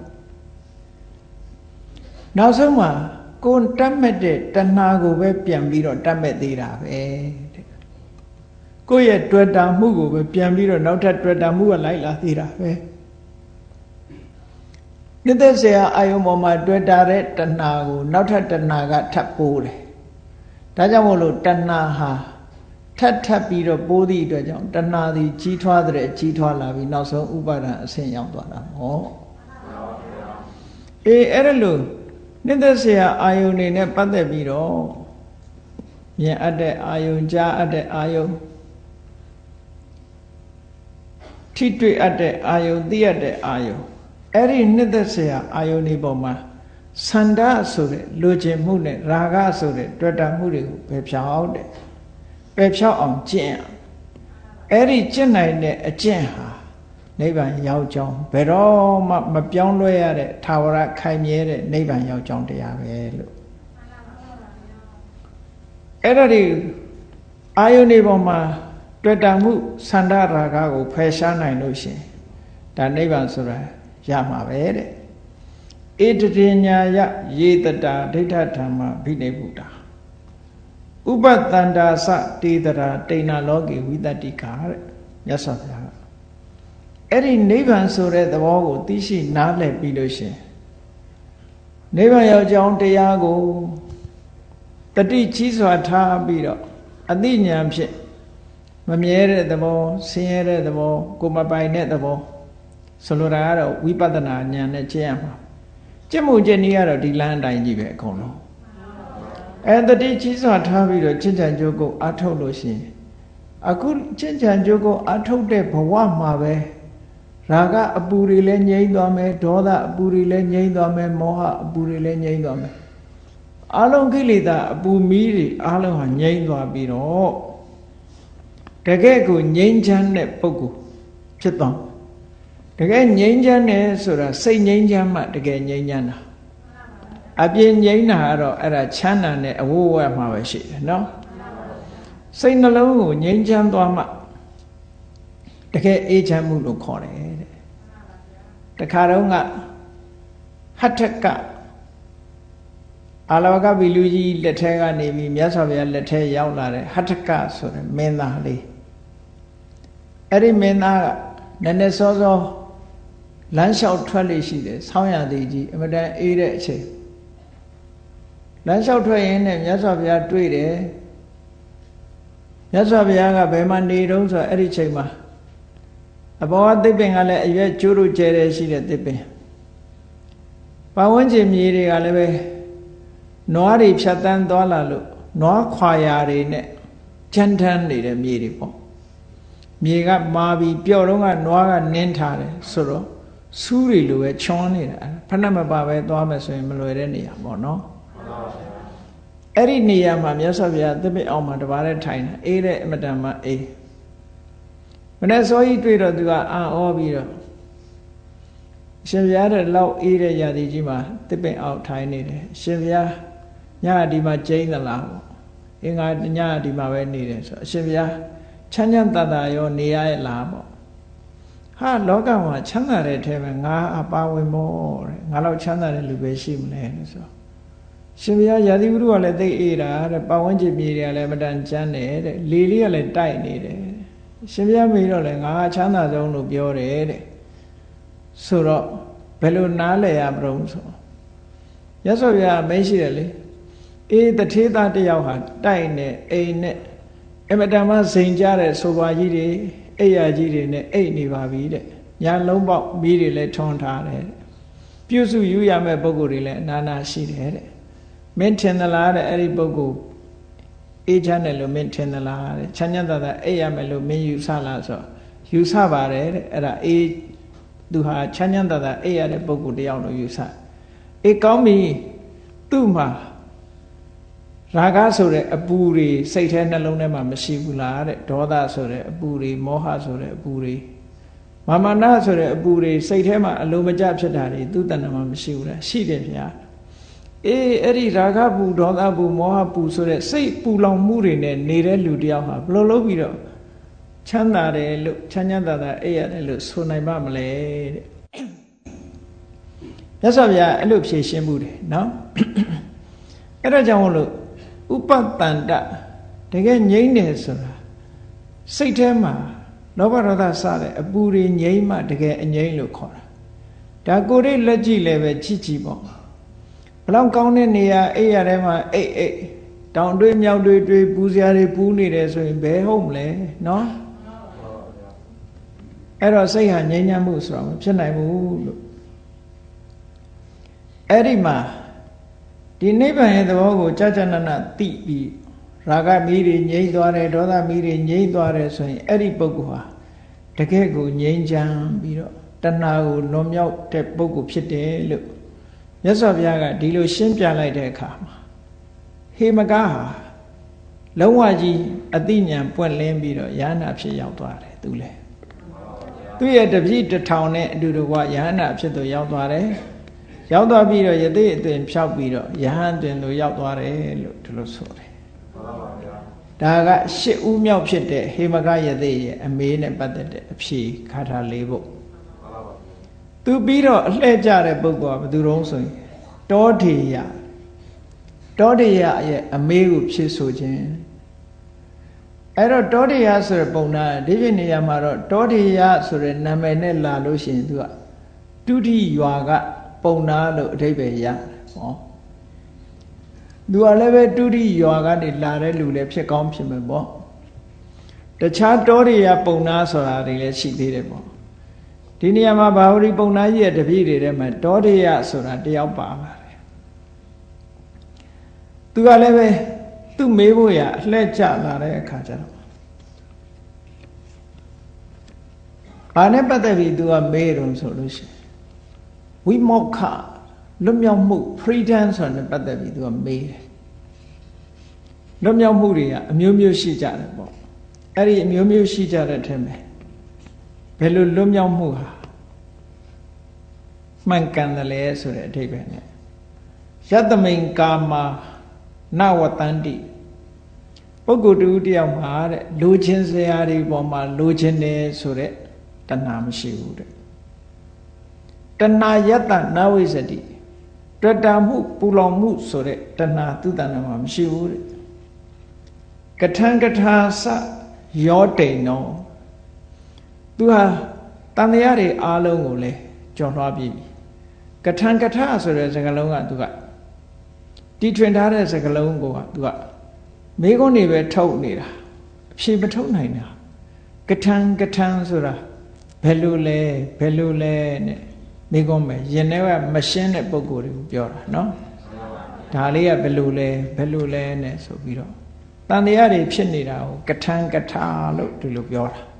Speaker 1: နောက်ဆုံးမှာကိုယ်တတ်မဲ့တဲ့တဏှာကိုပဲပြန်ပြီးတော့တတ်မဲ့သေးတာပဲတဲ့ကိုယ့်ရဲ့တွေ့တာမှုကိုပဲပြန်ပြီးတော့နောက်ထပ်တွေ့တာမှုကလိုက်လာသေးတာပဲနှစ်သက်စရာအာယုံပေါ်မှာတွေ့တာတဲ့တဏှာကိုနောက်ထပ်တဏှာကထပ်ပိုးတယ်ဒါကြောင့်မို့လို့တဏှာဟာထပ်ပြီးတော့ပိုးသည့်အတွက်ကြောင့်တဏှာသည်ကြီးထွားတဲ့ကြီးထွားလာပြီးနောက်ဆုံးဥပါဒံအဆင့်ရောက်သွားတာဟောအေးအဲ့ဒါလို့နှစ်သက်စရာအာယုန်တွေနဲ့ပတ်သက်ပြီးတော့မြင်အပ်တဲ့အာယုန်ကြားအပ်တဲ့အာယုန်ထိတွေ့အပ်တဲ့အာယုန်သိအပ်တဲ့အာယုန်အဲ့ဒီနှစ်သက်စရာအာယုန်ဒီပေါ်မှာသန္တာဆိုတဲ့လိုချင်မှုနဲ့ရာဂဆိုတဲ့တွေ့တာမှုတွေကိုပယ်ဖြောက်တဲ့ပယ်ဖြောက်အောင်ကျင့်အဲ့ဒီကျင့်နိုင်တဲ့အကျင့်ဟာနိဗ္ဗာန်ရောက်ကြောင်းဘယ်တော့မှမပြောင်းလဲရတဲ့ထာဝရခိုင်မြဲတဲ့နိဗ္ဗာန်ရောက်ကြောင်းတရားပဲလို့အဲ့ဒါဒီအာယုန်ဒီပေါ်မှာတွေ့တာမှုသန္တာရာဂကိုဖယ်ရှားနိုင်လို့ရှင်ဒါနိဗ္ဗာန်ဆိုတာရမှာပဲတဲ့ဧတတိညာယယေတတာဒိဋ္ဌဓမ္မဘိနေဗုဒ္ဓဥပတန္တာစတေတရာတိဏလောကေဝိတ္တိကာတဲ့မြတ်စွာဘုရားအဲ့ဒီနိဗ္ဗာန်ဆိုတဲ့သဘောကိုသိရှိနားလည်ပြီးလို့ရှင်နိဗ္ဗာန်ရောက်ကြောင်းတရားကိုတတိကြီးစွာထားပြီးတော့အသိဉာဏ်ဖြင့်မမြဲတဲ့သဘောဆင်းရဲတဲ့သဘောကိုမပိုင်တဲ့သဘောဆိုလိုတာကတော့ဝိပဿနာဉာဏ်နဲ့ကျင့်ရမှာကျင့်မှုကျင့်နည်းကတော့ဒီလမ်းအတိုင်းကြီးပဲအကုန်လုံးတတိကြီးစွာထားပြီးတော့ကျင့်ကြံကြိုးကိုအားထုတ်လို့ရှိရင်အခုကျင့်ကြံကြိုးကိုအားထုတ်တဲ့ဘဝမှာပဲရ raga apuri le nyai dwame doda apuri le nyai dwame moha apuri le nyai dwame along kilita apu miri along ha nyai dwa pi ro takae ko nyai chan ne puku phit twa takae nyai chan ne soda sai nyai chan ma takae nyai chan na apin nyai na aro era chana ne awo wa ma ba shiတယ်နော်စိတ်နှလုံးကိုငြိမ်းချမ်းသွားမှတကယ်အေးချမ်းမှုလို့ခေါ်တယ်တဲ့တခါတော့ကဟထကအာလဝကဗီလူကြီးလက်ထဲကနေပြီးမြတ်စွာဘုရားလက်ထဲရောက်လာတဲ့ဟထကဆိုတဲ့မင်းသားလေးအဲ့ဒီမင်းသားကနည်းနည်းစောစောလမ်းလျှောက်ထွက်လို့ရှိတယ်ဆောင်းရသည်ကြီးအမတန်အေးတဲ့အချိန်လမ်းလျှောက်ထွက်ရင်းနဲ့မြတ်စွာဘုရားတွေ့တယ်မြတ်စွာဘုရားကဘယ်မှာနေတုံးဆိုအဲ့ဒီချိန်မှာအဘောသစ်ပင်ကလည်းအရွက်ကျိုးတို့ကျဲတဲ့ရှိတဲ့သစ်ပင်ပတ်ဝန်းကျင်မြေတွေကလည်းပဲနွားတွေဖြတ်တန်းသွားလာလို့နွားခွာရာတွေနဲ့ချမ်းထမ်းနေတဲ့မြေတွေပေါ့မြေကမာပြီးပျော့တော့ကနွားကနင်းထားတယ်ဆိုတော့စူးတွေလိုပဲချွန်းနေတာဖက်နှက်မပါပဲသွားမယ်ဆိုရင်မလွယ်တဲ့နေရာပေါ့နော်အဲ့ဒီနေရာမှာမြတ်စွာဘုရားသစ်ပင်အောင်မှာတပါးနဲ့ထိုင်တာအေးတဲ့အမတန်မှအေးမနေ့စောကြီးတွေ့တော့သူကအံ့ဩပြီးတော့ရှင်ဘုရားတဲ့လောက်အေးတဲ့ရာသီကြီးမှာသစ်ပင်အောင်ထိုင်နေတယ်ရှင်ဘုရားညဒီမှာကျိန်းသလားပေါ့အင်္ဂါညဒီမှာပဲနေတယ်ဆိုအရှင်ဘုရားချမ်းချမ်းသာသာရောနေရရဲ့လားပေါ့ဟာလောကမှာချမ်းသာတဲ့အထဲမှာငါအပါဝင်မို့တဲ့ငါလောက်ချမ်းသာတဲ့လူပဲရှိမလဲလို့ဆိုရှင်ဘုရားရာသီဥတုကလည်းသိအေးတာတဲ့ပတ်ဝန်းကျင်မြေတွေကလည်းမတန်ချမ်းတယ်တဲ့လေလေးကလည်းတိုက်နေတယ်ရှင်ဘုရားမေးတော့လည်းငါချမ်းသာဆုံးလို့ပြောတယ်တဲ့ဆိုတော့ဘယ်လိုနားလည်ရမလို့ဆိုရသော်ဗျာမရှိတယ်လေအေးတထေးသားတယောက်ဟာတိုက်နေအိမ်နဲ့အမတန်မှစိန်ကြတဲ့ဆိုပါကြီးတွေအိယာကြီးတွေနဲ့အိတ်နေပါပြီတဲ့ညာလုံးပေါက်မီးတွေလည်းထွန်းထားတယ်ပြုစုယူရမယ့်ပုံကိုယ်တွေလည်းအနာနာရှိတယ်တဲ့မင်းထင်သလားတဲ့အဲ့ဒီပုဂ္ဂိုလ်အေးချမ်းတယ်လို့မင်းထင်သလားတဲ့ချမ်းချမ်းသာသာအိပ်ရမယ်လို့မင်းယူဆလားဆိုယူဆပါတယ်တဲ့အဲ့ဒါအေးသူဟာချမ်းချမ်းသာသာအိပ်ရတဲ့ပုဂ္ဂိုလ်တယောက်လို့ယူဆအေးကောင်းပြီသူ့မှာရာဂဆိုတဲ့အပူတွေစိတ်ထဲနှလုံးထဲမှာမရှိဘူးလားတဲ့ဒေါသဆိုတဲ့အပူတွေမောဟဆိုတဲ့အပူတွေမာမနာဆိုတဲ့အပူတွေစိတ်ထဲမှာအလိုမကျဖြစ်တာတွေသူ့တဏ္ဍာမှာမရှိဘူးလားရှိတယ်ဗျာအေးအဲ့ဒီရာဂပူဒေါသပူမောဟပူဆိုတဲ့စိတ်ပူလောင်မှုတွေနဲ့နေတဲ့လူတယောက်ဟာဘယ်လိုလုပ်ပြီးတော့ချမ်းသာတယ်လို့ချမ်းချမ်းသာသာအိပ်ရတယ်လို့ဆိုနိုင်ပါမလဲတဲ့မြတ်စွာဘုရားအဲ့လိုဖြေရှင်းမှုတယ်နော်အဲ့ဒါကြောင့်မို့လို့ဥပတန္တတကယ်ငြိမ့်တယ်ဆိုတာစိတ်ထဲမှာလောဘဒေါသစတဲ့အပူတွေငြိမ့်မှတကယ်အငြိမ့်လို့ခေါ်တာဒါကိုယ်ရဲ့လက်ကြည့်လည်းပဲချစ်ကြည့်ပေါ့ဘလောက်ကောင်းတဲ့နေရာအိပ်ရထဲမှာအိတ်တောင်တွေးမြောက်တွေးပူစရာတွေပူးနေတယ်ဆိုရင်ဘယ်ဟုတ်မလဲနော်အဲ့တော့စိတ်ဟာငြိမ်းချမ်းမှုဆိုတာမဖြစ်နိုင်ဘူးလို့အဲ့ဒီမှာဒီနိဗ္ဗာန်ရဲ့သဘောကိုကြာကြာနာနာသိပြီးရာဂမီးတွေငြိမ့်သွားတယ်ဒေါသမီးတွေငြိမ့်သွားတယ်ဆိုရင်အဲ့ဒီပုဂ္ဂိုလ်ဟာတကယ်ကိုငြိမ်းချမ်းပြီးတော့တဏှာကိုလွန်မြောက်တဲ့ပုဂ္ဂိုလ်ဖြစ်တယ်လို့မြတ်စွာဘုရားကဒီလိုရှင်းပြလိုက်တဲ့အခါမှာဟေမကဟာလုံးဝကြီးအသိဉာဏ်ပွင့်လင်းပြီးတော့ယန္နာဖြစ်ရောက်သွားတယ်သူလည်းသူ့ရဲ့တပည့်တစ်ထောင်နဲ့အတူတူကယန္နာဖြစ်သူရောက်သွားတယ်ရောက်သွားပြီးတော့ယသိအသွင်ဖြောက်ပြီးတော့ယဟန်တွင်သူရောက်သွားတယ်လို့ဒီလိုဆိုတယ်ဒါက8ဦးမြောက်ဖြစ်တဲ့ဟေမကယသိရဲ့အမေးနဲ့ပတ်သက်တဲ့အဖြေခါထား၄ပုဒ်သူပြီးတော့အလှဲ့ကြတဲ့ပုဂ္ဂိုလ်ကဘယ်သူတုံးဆိုရင်တောထေယရဲ့အမေးကိုဖြေဆိုခြင်းအဲ့တော့တောထေယဆိုတဲ့ပုံနာဒီပြနေရာမှာတော့တောထေယဆိုတဲ့နာမည်နဲ့လာလို့ရှိရင်သူကတုဋ္ဌိရွာကပုံနာလို့အဓိပ္ပာယ်ရတယ်ဟောသူကလည်းပဲတုဋ္ဌိရွာကနေလာတဲ့လူလည်းဖြစ်ကောင်းဖြစ်မယ်ပေါ့တခြားတောထေယပုံနာဆိုတာတွေလည်းရှိသေးတယ်ပေါ့ဒီနေရာမှာဘာဝရီပုံနာကြီးရဲ့တပည့်တွေထဲမှာတောထေယဆိုတာတယောက်ပါပါတယ်သူကလည်းပဲသူ့မေးဖို့ရအလှဲ့ကျလာတဲ့အခါကျတော့ဘာနဲ့ပတ်သက်ပြီးသူကမေးတော့ဆိုလို့ရှိရင်ဝိမောက္ခလွတ်မြောက်မှု freedom ဆိုတာနဲ့ပတ်သက်ပြီးသူကမေးတယ်လွတ်မြောက်မှုတွေကအမျိုးမျိုးရှိကြတယ်ပေါ့အဲ့ဒီအမျိုးမျိုးရှိကြတဲ့အထက်မှာဘယ်လိုလွတ်မြောက်မှုဟာမှန်ကန်တယ်လဲဆိုတဲ့အဓိပ္ပာယ်နဲ့ယတမိန်ကာမနဝတန္တိပုဂ္ဂိုလ်တူတယောက်မှာတဲ့လိုချင်စရာတွေပေါ်မှာလိုချင်တယ်ဆိုတဲ့တဏှာမရှိဘူးတဲ့တဏှာယတနာဝိစတိတွေ့တာမှုပူလောင်မှုဆိုတဲ့တဏှာသူတဏ္ဍာမှာမရှိဘူးတဲ့ကထံကထာစယောတိန်နောသူဟာတန်တရားတွေအားလုံးကိုလည်းကျော်လွှားပြီးကထံကထာဆိုတဲ့စကားလုံးကသူကတီထွင်ထားတဲ့စကားလုံးကိုသူကမေခွန်းတွေပဲထုတ်နေတာအဖြေမထုတ်နိုင်တာကထံကထံဆိုတာဘယ်လိုလဲဘယ်လိုလဲနဲ့မေခွန်းပဲရင်ထဲကမရှင်းတဲ့ပုံကိုယ်တွေကိုပြောတာနော်ဒါလေးကဘယ်လိုလဲဘယ်လိုလဲနဲ့ဆိုပြီးတော့တန်တရားတွေဖြစ်နေတာကိုကထံကထာလို့ဒီလိုပြောတာ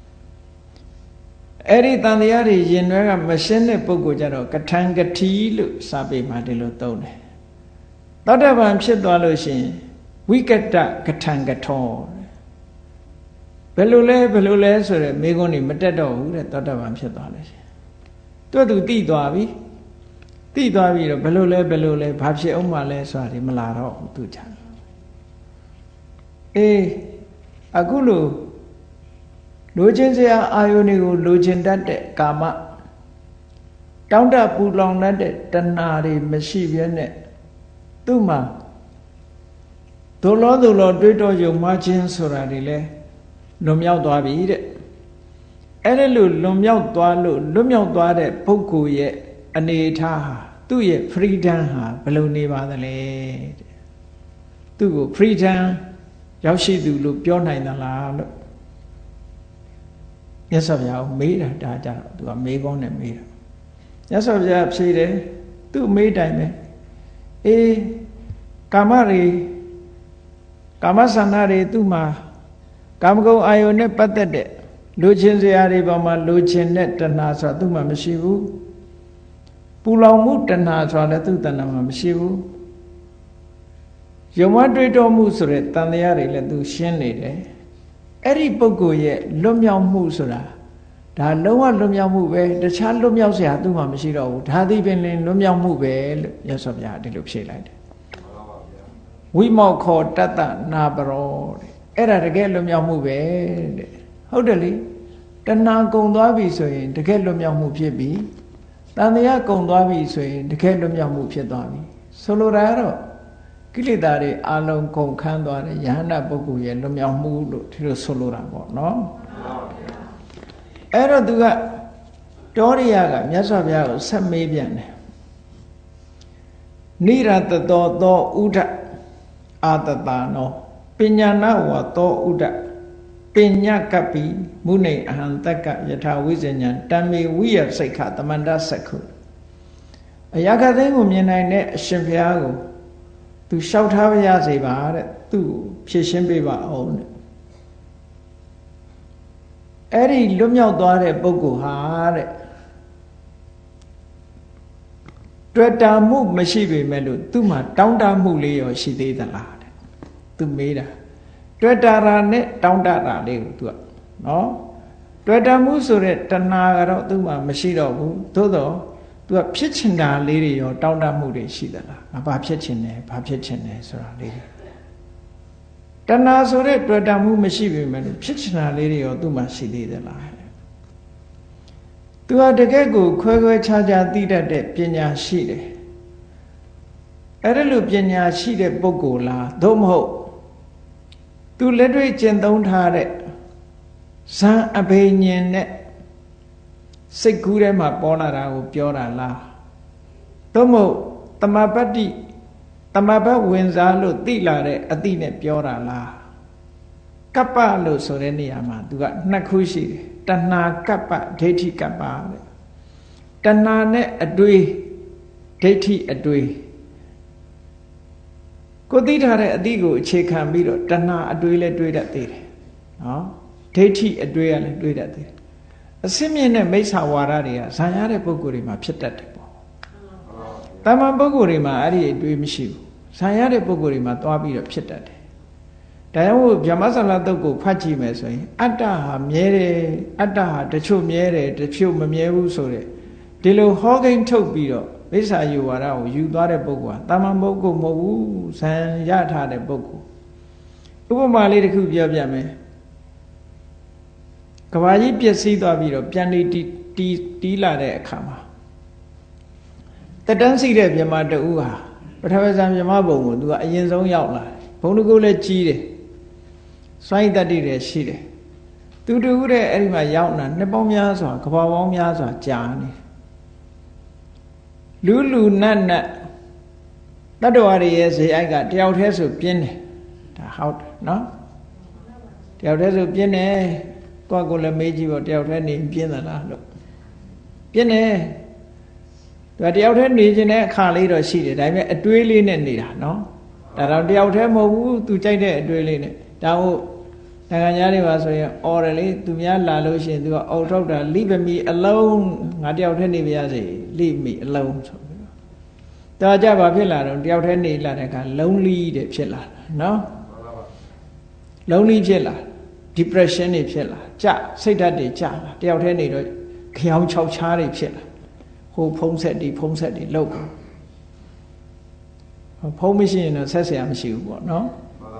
Speaker 1: အဲ့ဒီတန်တရားတွေရင်ထဲကမရှင်းတဲ့ပုံကိုယ်ကြတော့ကထံကတိလို့စာပေမှာဒီလိုသုံးတယ်သောတပန်ဖြစ်သွားလို့ရှိရင်ဝိကတကထံကထောဘယ်လိုလဲဘယ်လိုလဲဆိုတဲ့မိကုန်းတွေမတက်တော့ဘူးတဲ့သောတပန်ဖြစ်သွားလို့ရှိရင်သူသိသွားပြီသိသွားပြီးတော့ဘယ်လိုလဲဘယ်လိုလဲဘာဖြစ်အောင်မလဲဆိုတာဒီမလာတော့ဘူးသူချာအေးအခုလိုချင်စရာအာယုန်တွေကိုလိုချင်တတ်တဲ့ကာမတောင့်တပူလောင်တတ်တဲ့တဏှာတွေမရှိဘဲနဲ့သူ့မှာဒုလောတွေးတော်ယုံမှခြင်းဆိုတာတွေလဲလွန်မြောက်သွားပြီတဲ့အဲ့ဒါလို့လွန်မြောက်သွားလို့လွတ်မြောက်သွားတဲ့ပုဂ္ဂိုလ်ရဲ့အနေအထားဟာသူ့ရဲ့ freedom ဟာဘယ်လိုနေပါသလဲတဲ့သူ့ကို freedom ရောက်ရှိသူလို့ပြောနိုင်သလားလို့မြတ်စွာဘုရားမေးတာဒါကြတော့သူကမေးကောင်းနဲ့မေးတာမြတ်စွာဘုရားဖြေတယ်သူ့မေးတိုင်းပဲအေးကာမတွေကာမဆန္ဒတွေသူ့မှာကာမဂုဏ်အာယုန်နဲ့ပတ်သက်တဲ့လိုချင်စရာတွေပေါ်မှာလိုချင်တဲ့တဏှာဆိုတာသူ့မှာမရှိဘူးပူလောင်မှုတဏှာဆိုတာလည်းသူ့တဏှာမှာမရှိဘူးယုံမတွေးတော်မှုဆိုတဲ့တန်တရားတွေလည်းသူရှင်းနေတယ်အဲ့ဒီပုဂ္ဂိုလ်ရဲ့လွတ်မြောက်မှုဆိုတာဒါလုံးဝလွတ်မြောက်မှုပဲတခြားလွတ်မြောက်စရာသူ့မှာမရှိတော့ဘူးဒါသည်ပင်လွတ်မြောက်မှုပဲလို့မြတ်စွာဘုရားဒီလိုဖြေလိုက်တယ်ဝိမောခောတတ္တနာပရောတဲ့အဲ့ဒါတကယ်လွတ်မြောက်မှုပဲတဲ့ဟုတ်တယ်လေတဏှာကုံသွားပြီဆိုရင်တကယ်လွတ်မြောက်မှုဖြစ်ပြီတန်တရားကုံသွားပြီဆိုရင်တကယ်လွတ်မြောက်မှုဖြစ်သွားပြီဆိုလိုတာကတော့ကိလေသာတွေအလုံးကုန်ခန်းသွားတဲ့ယဟန္တာပုဂ္ဂိုလ်ရဲ့လွတ်မြောက်မှုလို့ဒီလိုဆိုလိုတာပေါ့နော်အဲ့တော့သူကတောရိယကမြတ်စွာဘုရားကိုဆက်မေးပြန်တယ်နိရတတောသောဥဒ္ဒအာတတနောပညာနာဝသောဥဒ္ဒပညာကပ္ပိမုနိအဟံတက္ကယထာဝိဇ္ဇညာတံမေဝိယစိတ်ခသမန္တစက္ခုအရာခသိန်းကိုမြင်နိုင်တဲ့အရှင်ဘုရားကိုသူလျှောက်ထားပါရစေပါတဲ့သူ့ဖြည့်ရှင်းပေးပါအောင်တဲ့အဲ့ဒီလွတ်မြောက်သွားတဲ့ပုဂ္ဂိုလ်ဟာတဲ့တွေ့တာမှုမရှိပေမဲ့လို့သူ့မှာတောင်းတမှုလေးရောရှိသေးသလားတဲ့သူမေးတာတွေ့တာရာနဲ့တောင်းတတာလေးကိုသူကနော်တွေ့တာမှုဆိုတဲ့တဏှာကတော့သူ့မှာမရှိတော့ဘူးသို့တော့သူကဖြစ်ချင်တာလေးတွေရောတောင်းတမှုတွေရှိသလားငါဘာဖြစ်ချင်တယ်ဘာဖြစ်ချင်တယ်ဆိုတာလေးတဏှာဆိုတဲ့တွေ့တာမှုမရှိပေမဲ့လို့ဖြစ်ချင်တာလေးတွေရောသူ့မှာရှိသေးသလားသူဟာတကယ့်ကိုခွဲခွဲခြားခြားသိတတ်တဲ့ပညာရှိတယ်အဲ့ဒါလိုပညာရှိတဲ့ပုဂ္ဂိုလ်လားသို့မဟုတ်သူလက်တွေ့ကျင့်သုံးထားတဲ့ဇံအဘိညာဉ်နဲ့စိတ်ကူးထဲမှာပေါ်လာတာကိုပြောတာလားသို့မဟုတ်တမပတ္တိတမဘဝင်စားလို့သိလာတဲ့အတိနဲ့ပြောတာလားကပ္ပလို့ဆိုတဲ့နေရာမှာသူကနှစ်ခုရှိတယ်တဏှာကပ္ပဒိဋ္ဌိကပ္ပတဲ့တဏှာနဲ့အတွေးဒိဋ္ဌိအတွေးကိုသိထားတဲ့အတိကိုအခြေခံပြီးတော့တဏှာအတွေးလည်းတွေးတတ်သေးတယ်နော်ဒိဋ္ဌိအတွေးကလည်းတွေးတတ်သေးတယ်အစင်းမြင့်တဲ့မိစ္ဆာဝါဒတွေကဇံရတဲ့ပုဂ္ဂိုလ်တွေမှာဖြစ်တတ်တယ်ပေါ့တာမန်ပုဂ္ဂိုလ်တွေမှာအဲ့ဒီအတွေ့မရှိဘူးဇံရတဲ့ပုဂ္ဂိုလ်တွေမှာသွားပြီးတော့ဖြစ်တတ်တယ်ဒါကြောင့်မို့ဗြဟ္မစလတုတ်ကိုဖတ်ကြည့်မယ်ဆိုရင်အတ္တဟာမြဲတယ်အတ္တဟာတချို့မြဲတယ်တချို့မမြဲဘူးဆိုတဲ့ဒီလိုဟောကိန်းထုတ်ပြီးတော့မိစ္ဆာယူဝါဒကိုယူသွားတဲ့ပုဂ္ဂိုလ်ဟာတာမန်ပုဂ္ဂိုလ်မဟုတ်ဘူးဇံရထားတဲ့ပုဂ္ဂိုလ်ဥပမာလေးတစ်ခုပြောပြမယ်ကဘာကြီးပျက်စီးသွားပြီးတော့ပြန်တီးလာတဲ့အခါမှာတက်တန်းစီတဲ့မြမတူဟာပထမဇံမြမဘုံကိုသူကအရင်ဆုံးရောက်လာတယ်ဘုံတကူလည်းကြီးတယ်စွန့်တတ္တိတွေရှိတယ်သူတူတဲ့အဲ့ဒီမှာရောက်လာနှစ်ပေါင်းများစွာကဘာပေါင်းများစွာကြာနေလူနတ်တတ္တဝါတွေရဲ့ဇေအိုက်ကတယောက်တည်းဆိုပြင်းတယ်ဒါဟုတ်တယ်နော်တယောက်တည်းဆိုပြင်းတယ်ကိုယ်လည်းမေးကြည့်ပေါ့တယောက်တည်းနေပြင်းသလားလို့ပြင်းတယ်သူကတယောက်တည်းနေခြင်းတဲ့အခါလေးတော့ရှိတယ်ဒါပေမဲ့အတွေးလေးနဲ့နေတာနော်ဒါတော့တယောက်တည်းမဟုတ်ဘူးသူကြိုက်တဲ့အတွေးလေးနဲ့ဒါဟုတ်နိုင်ငံသားတွေပါဆိုရင်အော်တယ်လေသူများလာလို့ရှိရင်သူကအော်ထုတ်တာလိပမီအလုံးငါတယောက်တည်းနေပါရစေလိမီအလုံးဆိုပြီးတော့ကြပါဖြစ်လာတော့တယောက်တည်းနေလာတဲ့အခါလုံးလီတဲ့ဖြစ်လာတာနော်လုံးလီဖြစ်လာ depression တွေဖြစ်လာကြစိတ်ဓာတ်တွေကြလာတယောက်တည်းနေတော့ခေါင်းခြောက်ချားတွေဖြစ်လာဟိုဖုံးဆက်တွေလောက်ဖုံးမရှိရင်တော့ဆက်เสียမရှိဘူးပေါ့နော်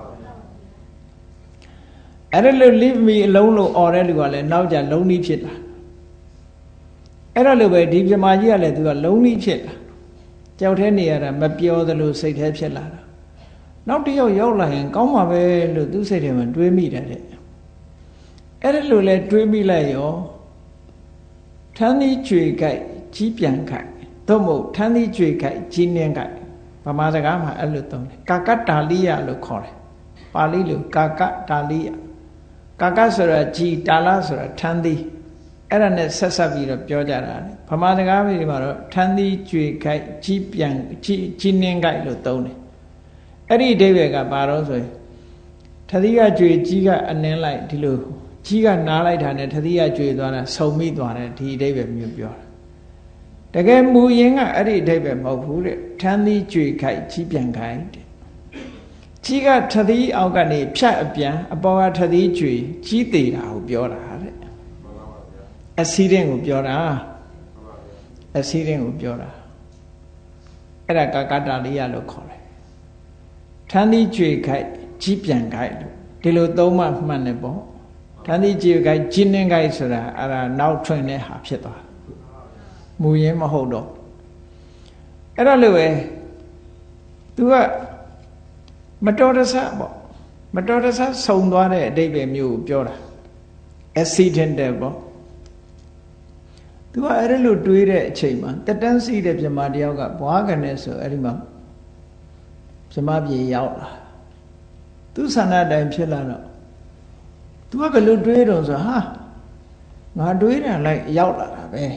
Speaker 1: အဲ့ဒါလို့ leave me အလုံးလို့អော်တဲ့လူကလည်းနောက်ကြလုံးနီးဖြစ်လာအဲ့ဒါလို့ပဲဒီပြမကြီးကလည်းသူကလုံးနီးဖြစ်လာကြောက်ထဲနေရတာမပြောသလိုစိတ်ထဲဖြစ်လာတာနောက်တစ်ယောက်ရောက်လာရင်ကောင်းမှာပဲလို့သူစိတ်ထဲမှာတွေးမိတယ်တဲ့အဲ့ဒါလို့လဲတွေးမိလိုက်ရောထမ်းသီးကြွေကြိုက်ကြီးပြန်ခိုက်သို့မဟုတ်ထမ်းသီးကြွေကြိုက်ကြီးနှင်းကြိုက်ဗမာစကားမှာအဲ့လိုသုံးတယ်ကာကတာလိယလို့ခေါ်တယ်ပါဠိလိုကာကတာလိယကာကဆိုတာကြီးတာလဆိုတာထမ်းသီးအဲ့ဒါနဲ့ဆက်ဆက်ပြီးတော့ပြောကြတာလေဗမာစကားမျိုးမှာတော့ထမ်းသီးကြွေကြိုက်ကြီးပြန်ကြီးနှင်းကြိုက်လို့သုံးတယ်အဲ့ဒီအဓိပ္ပာယ်ကဘာလို့ဆိုရင်ထသီးကကြွေကြီးကအနှင်းလိုက်ဒီလိုကြီးကနားလိုက်တာနဲ့ထသီးကကြွေသွားတာဆုံမိသွားတယ်ဒီအဓိပ္ပာယ်မျိုးပြောတာတကယ်မူရင်းကအဲ့ဒီအဓိပ္ပာယ်မဟုတ်ဘူးတဲ့ထမ်းသီးကြွေခိုက်ကြီးပြန်ခိုက်တဲ့ကြီးကထသီးအောက်ကနေဖြတ်အပြန်အပေါ်ကထသီးကြွေကြီးသေးတာကိုပြောတာတဲ့အဆီဒင့်ကိုပြောတာအဆီဒင့်ကိုပြောတာအဲ့ဒါကာကတာလိယလို့ခေါ်တယ်ထမ်းသီးကြွေခိုက်ကြီးပြန်ခိုက်လို့ဒီလိုသုံးမှမှန်တယ်ပေါ့ထမ်းသီးကြွေခိုက်ကြီးနှင်းခိုက်ဆိုတာအဲ့ဒါနောက်ထွင်တဲ့ဟာဖြစ်သွားမူရင်းမဟုတ်တော့အဲ့ဒါလို့ပဲသူကမတော်တဆပေါ့မတော်တဆဆုံသွားတဲ့အဓိပ္ပာယ်မျိုးကိုပြောတာ accidental ပေါ့သူကအဲ့လိုတွေးတဲ့အချိန်မှာတက်တန်းစီတဲ့ပြမတယောက်ကဘွားကနေဆိုအဲ့ဒီမှာပြမပြေရောက်လာသူဆန္ဒတိုင်းဖြစ်လာတော့သူကဘယ်လိုတွေးတော့ဆိုဟာငါတွေးတာလိုက်ရောက်လာတာပဲ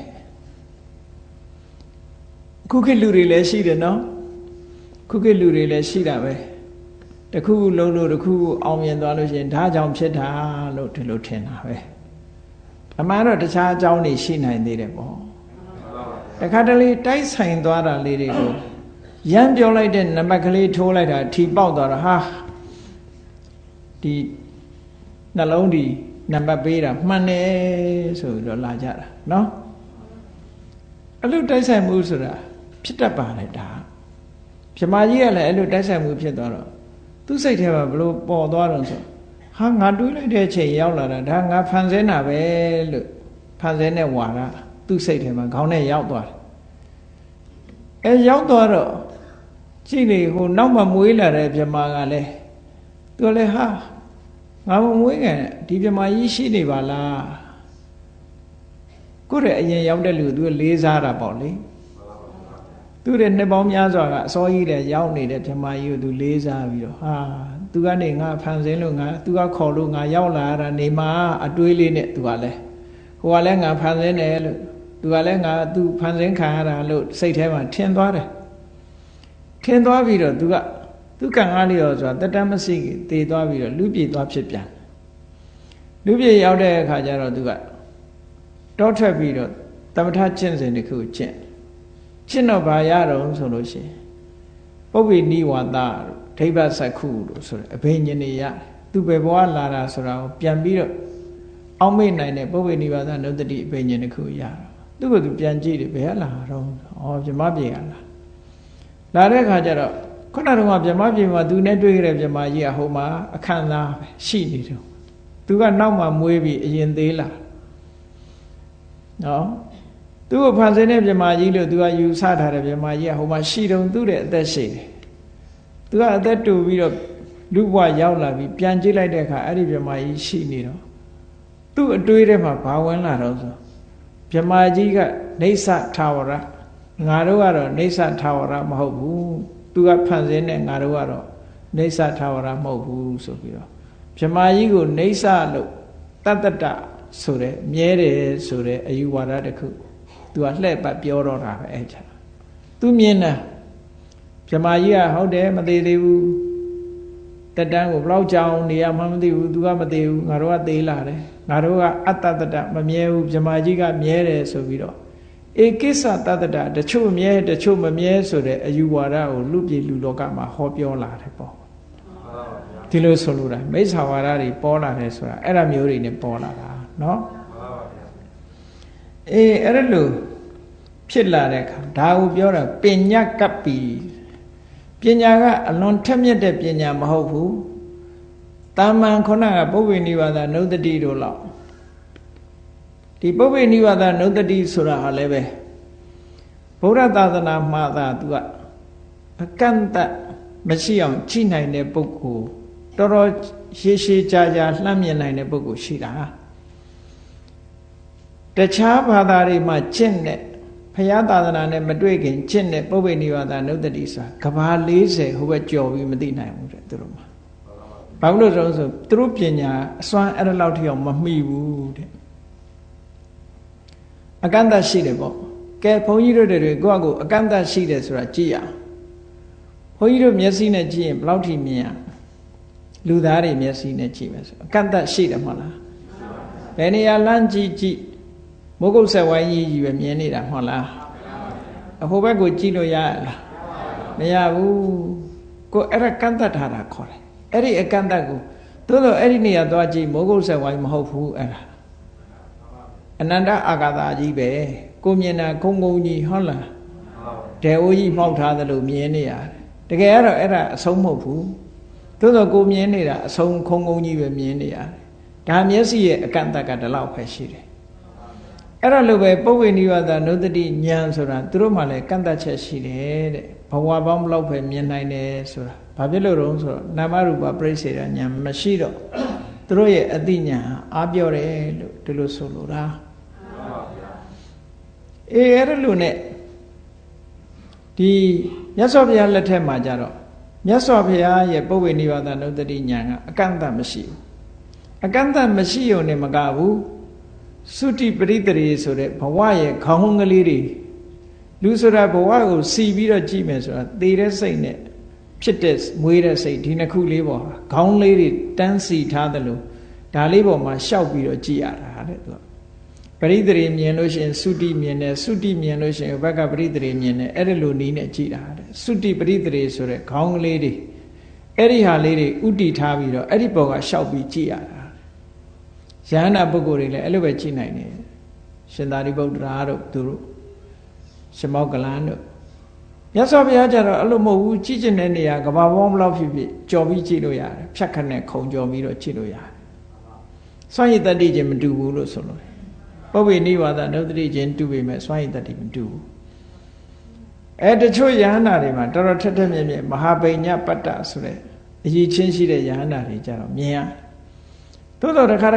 Speaker 1: ခုခေတ်လူတွေလည်းရှိတယ်နော်ခုခေတ်လူတွေလည်းရှိတာပဲတခုခုလုံးလို့တခုခုအောင်မြင်သွားလို့ရှိရင်ဒါကြောင့်ဖြစ်တာလို့ဒီလိုထင်တာပဲအမှန်တော့တခြားအကြောင်းတွေရှိနိုင်သေးတယ်ပေါ့တခါတလေတိုက်ဆိုင်သွားတာလေးတွေကိုရမ်းပြောလိုက်တဲ့နံပါတ်ကလေးထိုးလိုက်တာထီပေါက်သွားတာဟာဒီနှလုံးဒီနံပါတ်ပေးတာမှန်တယ်ဆိုပြီးတော့လာကြတာနော်အဲ့လိုတိုက်ဆိုင်မှုဆိုတာဖြစ်တတ်ပါတယ်ဒါပြမကြီးကလည်းအဲ့လိုတိုက်ဆိုင်မှုဖြစ်သွားတော့သူ့စိတ်ထဲမှာဘလို့ပေါ်သွားတော့ဆိုဟာငါတွေးလိုက်တဲ့အချိန်ရောက်လာတာဒါငါဖန်ဆင်းတာပဲလို့ဖန်ဆင်းတဲ့ဝါဒသူ့စိတ်ထဲမှာခေါင်းနဲ့ရောက်သွားတယ်အဲရောက်သွားတော့ကြည့်လေဟိုနောက်မှမွေးလာတဲ့ပြမကလည်းသူလည်းဟာငါမမွေးခင်ဒီပြမကြီးရှိနေပါလားကိုယ့်ရဲ့အရင်ရောက်တဲ့လူသူလေးစားတာပေါ့လေသူတဲ့နှစ်ပေါင်းများစွာကအစောကြီးတဲ့ရောက်နေတဲ့ဓမ္မကြီးကိုသူလေးစားပြီးတော့ဟာသူကနေငါဖန်ဆင်းလို့ငါသူကခေါ်လို့ငါရောက်လာတာနေမှာအတွေးလေးနဲ့သူကလည်းဟိုကလည်းငါဖန်ဆင်းတယ်လို့သူကလည်းငါသူဖန်ဆင်းခံရတာလို့စိတ်ထဲမှာထင်သွားတယ်ထင်သွားပြီးတော့သူကံအားလျော်ဆိုတာတတမရှိသေသွားပြီးတော့လူပြေသွားဖြစ်ပြန်လူပြေရောက်တဲ့အခါကျတော့သူကတောထွက်ပြီးတော့သမထကျင့်စဉ်တစ်ခုကျင့်တော့ဘာရတော့ဆိုလို့ရှိရင်ပုပ္ပိနိဝါဒတို့ဒိဗ္ဗစက္ခုတို့ဆိုတဲ့အဘိညာဉ်တွေရသူပဲဘဝလာတာဆိုတာကိုပြန်ပြီးတော့အောက်မေ့နိုင်တဲ့ပုပ္ပိနိဝါဒနုတ္တိအဘိညာဉ်တစ်ခုရတော့သူကသူပြန်ကြည့်တယ်ဘယ်ကလာတော့ဗြဟ္မပြေကလာတဲ့အခါကျတော့ခုနကတော့ဗြဟ္မပြေမှာသူနဲ့တွေ့ခဲ့တဲ့ဗြဟ္မကြီးကဟိုမှာအခန့်သားပဲရှိနေတယ်သူကနောက်မှမွေးပြီးအရင်သေးလာနော်သူ့ကိုဖန်ဆင်းတဲ့ဗြဟ္မာကြီးလို့သူကယူဆထားတဲ့ဗြဟ္မာကြီးကဟိုမှာရှိတုံသူ့တဲ့အသက်ရှိတယ်သူကအသက်တူပြီးတော့လူဘဝရောက်လာပြီးပြန်ကြည့်လိုက်တဲ့အခါအဲ့ဒီဗြဟ္မာကြီးရှိနေတော့သူ့အတွေးထဲမှာဘာဝင်လာတော့ဆိုဗြဟ္မာကြီးကနေဆထာဝရငါတို့ကတော့နေဆထာဝရမဟုတ်ဘူးသူကဖန်ဆင်းတဲ့ငါတို့ကတော့နေဆထာဝရမဟုတ်ဘူးဆိုပြီးတော့ဗြဟ္မာကြီးကိုနေဆလို့တတ္တတဆိုတဲ့မြဲတယ်ဆိုတဲ့အယူဝါဒတစ်ခုသူကလှည့်ပတ်ပြောတော့တာပဲအဲ့ချာသူမြင်တာဗြဟ္မာကြီးကဟုတ်တယ်မသေးသေးဘူးတက်တန်းကိုဘလောက်ကြောင်နေရမှမသိဘူးသူကမသေးဘူးငါတို့ကသေးလာတယ်ငါတို့ကအတ္တတတမမြဲဘူးဗြဟ္မာကြီးကမြဲတယ်ဆိုပြီးတော့ဧကိစ္စတတ္တတတချို့မြဲတချို့မမြဲဆိုတဲ့အယူဝါဒကိုလူပြည်လူလောကမှာဟောပြောလာတယ်ပေါ့ဒီလိုဆိုလိုတာမိစ္ဆာဝါဒတွေပေါ်လာတယ်ဆိုတာအဲ့ဒါမျိုးတွေနဲ့ပေါ်လာတာနော်အဲ့ဒါလို့ဖြစ်လာတဲ့အခါဒါကိုပြောတာပညာကပ္ပိပညာကအလွန်ထက်မြက်တဲ့ပညာမဟုတ်ဘူးတာမန်ခုနကပုဗ္ဗေနိဝါဒနုတ္တိတို့လောက်ဒီပုဗ္ဗေနိဝါဒနုတ္တိဆိုတာဟာလည်းပဲဗုဒ္ဓသာသနာမှာသာသူကအကန့်အသတ်မရှိအောင်ကြည့်နိုင်တဲ့ပုဂ္ဂိုလ်တော်တော်ရှည်ရှည်ကြာကြာလှမ်းမြင်နိုင်တဲ့ပုဂ္ဂိုလ်ရှိတာတခြားဘာသာတွေမှာကျင့်တဲ့ဘုရားသာသနာနဲ့မတွေ့ခင်ကျင့်တဲ့ပုဗ္ဗေနိဝါဒနုတ္တိဆိုတာကဘာ40ဟိုဘက်ကြော်ပြီးမသိနိုင်ဘူးတဲ့သူတို့မှာဘာလို့လဲဆိုသူတို့ပညာအစွမ်းအဲ့လောက်ထိအောင်မမှီဘူးတဲ့အကန့်အသတ်ရှိတယ်ပေါ့ကဲဘုန်းကြီးတို့တွေကိုယ့်အကိုအကန့်အသတ်ရှိတယ်ဆိုတာကြည့်ရအောင်ဘုန်းကြီးတို့မျက်စိနဲ့ကြည့်ရင်ဘယ်လောက်ထိမြင်ရလူသားတွေမျက်စိနဲ့ကြည့်မယ်ဆိုအကန့်အသတ်ရှိတယ်မဟုတ်လားဘယ်နေရာလမ်းကြည့်မိုးကုတ်ဆက်ဝိုင်းကြီးပဲမြင်နေတာမဟုတ်လားအဟိုဘက်ကိုကြည့်လို့ရလားမရဘူးကိုအဲ့ဒါကန့်သတ်ထားတာခေါ်တယ်အဲ့ဒီအကန့်အသတ်ကိုသို့တော့အဲ့ဒီနေရာသွားကြည့်မိုးကုတ်ဆက်ဝိုင်းမဟုတ်ဘူးအဲ့ဒါအနန္တအာကာသကြီးပဲကိုမြင်တာခုံခုံကြီးဟုတ်လားဒေအိုးကြီးမှောက်ထားသလိုမြင်နေရတယ်တကယ်ကတော့အဲ့ဒါအဆုံးမဟုတ်ဘူးသို့တော့ကိုမြင်နေတာအဆုံးခုံခုံကြီးပဲမြင်နေရတယ်ဒါမျက်စိရဲ့အကန့်အသတ်ကဒီလောက်ပဲရှိတယ်အဲ့ဒါလိုပဲပုဗ္ဗေနိဝါဒနုတ္တိဉာဏ်ဆိုတာသူတို့မှလည်းကန့်သတ်ချက်ရှိတယ်တဲ့ဘဝပေါင်းဘလောက်ပဲမြင်နိုင်တယ်ဆိုတာဘာဖြစ်လို့တော့ဆိုတော့နာမရူပပရိစ္ဆေဒဉာဏ်မရှိတော့သူတို့ရဲ့အသိဉာဏ်အားပြောတယ်လို့ဒီလိုဆိုလိုတာအဲ့ဒါလိုနဲ့ဒီမြတ်စွာဘုရားလက်ထက်မှာကြတော့မြတ်စွာဘုရားရဲ့ပုဗ္ဗေနိဝါဒနုတ္တိဉာဏ်ကအကန့်အသတ်မရှိဘူးအကန့်အသတ်မရှိုံနဲ့မကဘူးသုတိပရိတရေဆိုတဲ့ဘဝရဲ့ခေါင်းကလေးတွေလူဆိုတာဘဝကိုစီပြီးတော့ကြည့်မယ်ဆိုတာသေတဲ့စိတ်နဲ့ဖြစ်တဲ့မွေးတဲ့စိတ်ဒီနှစ်ခုလေးပေါ်ခေါင်းလေးတွေတန်းစီထားသလိုဒါလေးပေါ်မှာရှောက်ပြီးတော့ကြည့်ရတာတဲ့သူကပရိတရေမြင်လို့ရှိရင်သုတိမြင်တယ်သုတိမြင်လို့ရှိရင်ဘက်ကပရိတရေမြင်တယ်အဲ့ဒီလိုနီးနဲ့ကြည့်တာတဲ့သုတိပရိတရေဆိုတဲ့ခေါင်းကလေးတွေအဲ့ဒီဟာလေးတွေဥတီထားပြီးတော့အဲ့ဒီပေါ်ကရှောက်ပြီးကြည့်ရတာယဟန္တာပုဂ္ဂိုလ်တွေလည်းအဲ့လိုပဲကြည့်နိုင်တယ်ရှင်သာရိပုတ္တရာတို့သူတို့ရှမောက္ကလန်တို့မြတ်စွာဘုရားကျတော့အဲ့လိုမဟုတ်ဘူးကြည့်ကျင်တဲ့နေရာကဘာပေါင်းဘလောက်ဖြစ်ဖြစ်ကြော်ပြီးကြည့်လို့ရတယ်ဖြတ်ခနဲ့ခုံကြော်ပြီးတော့ကြည့်လို့ရတယ်စွန့်ရည်တတ္တိချင်းမတူဘူးလို့ဆိုလို့ပုဗ္ဗေနိဝါဒနုတ္တိချင်းတူပေမဲ့စွန့်ရည်တတ္တိမတူဘူးတချို့ယဟန္တာတွေမှာတော်တော်ထက်ထက်မြက်မြက်မဟာပိညပတ္တဆိုတဲ့အရေးချင်းရှိတဲ့ယဟန္တာတွေကြတော့မြင်ရသို့တော့တစ်ခါ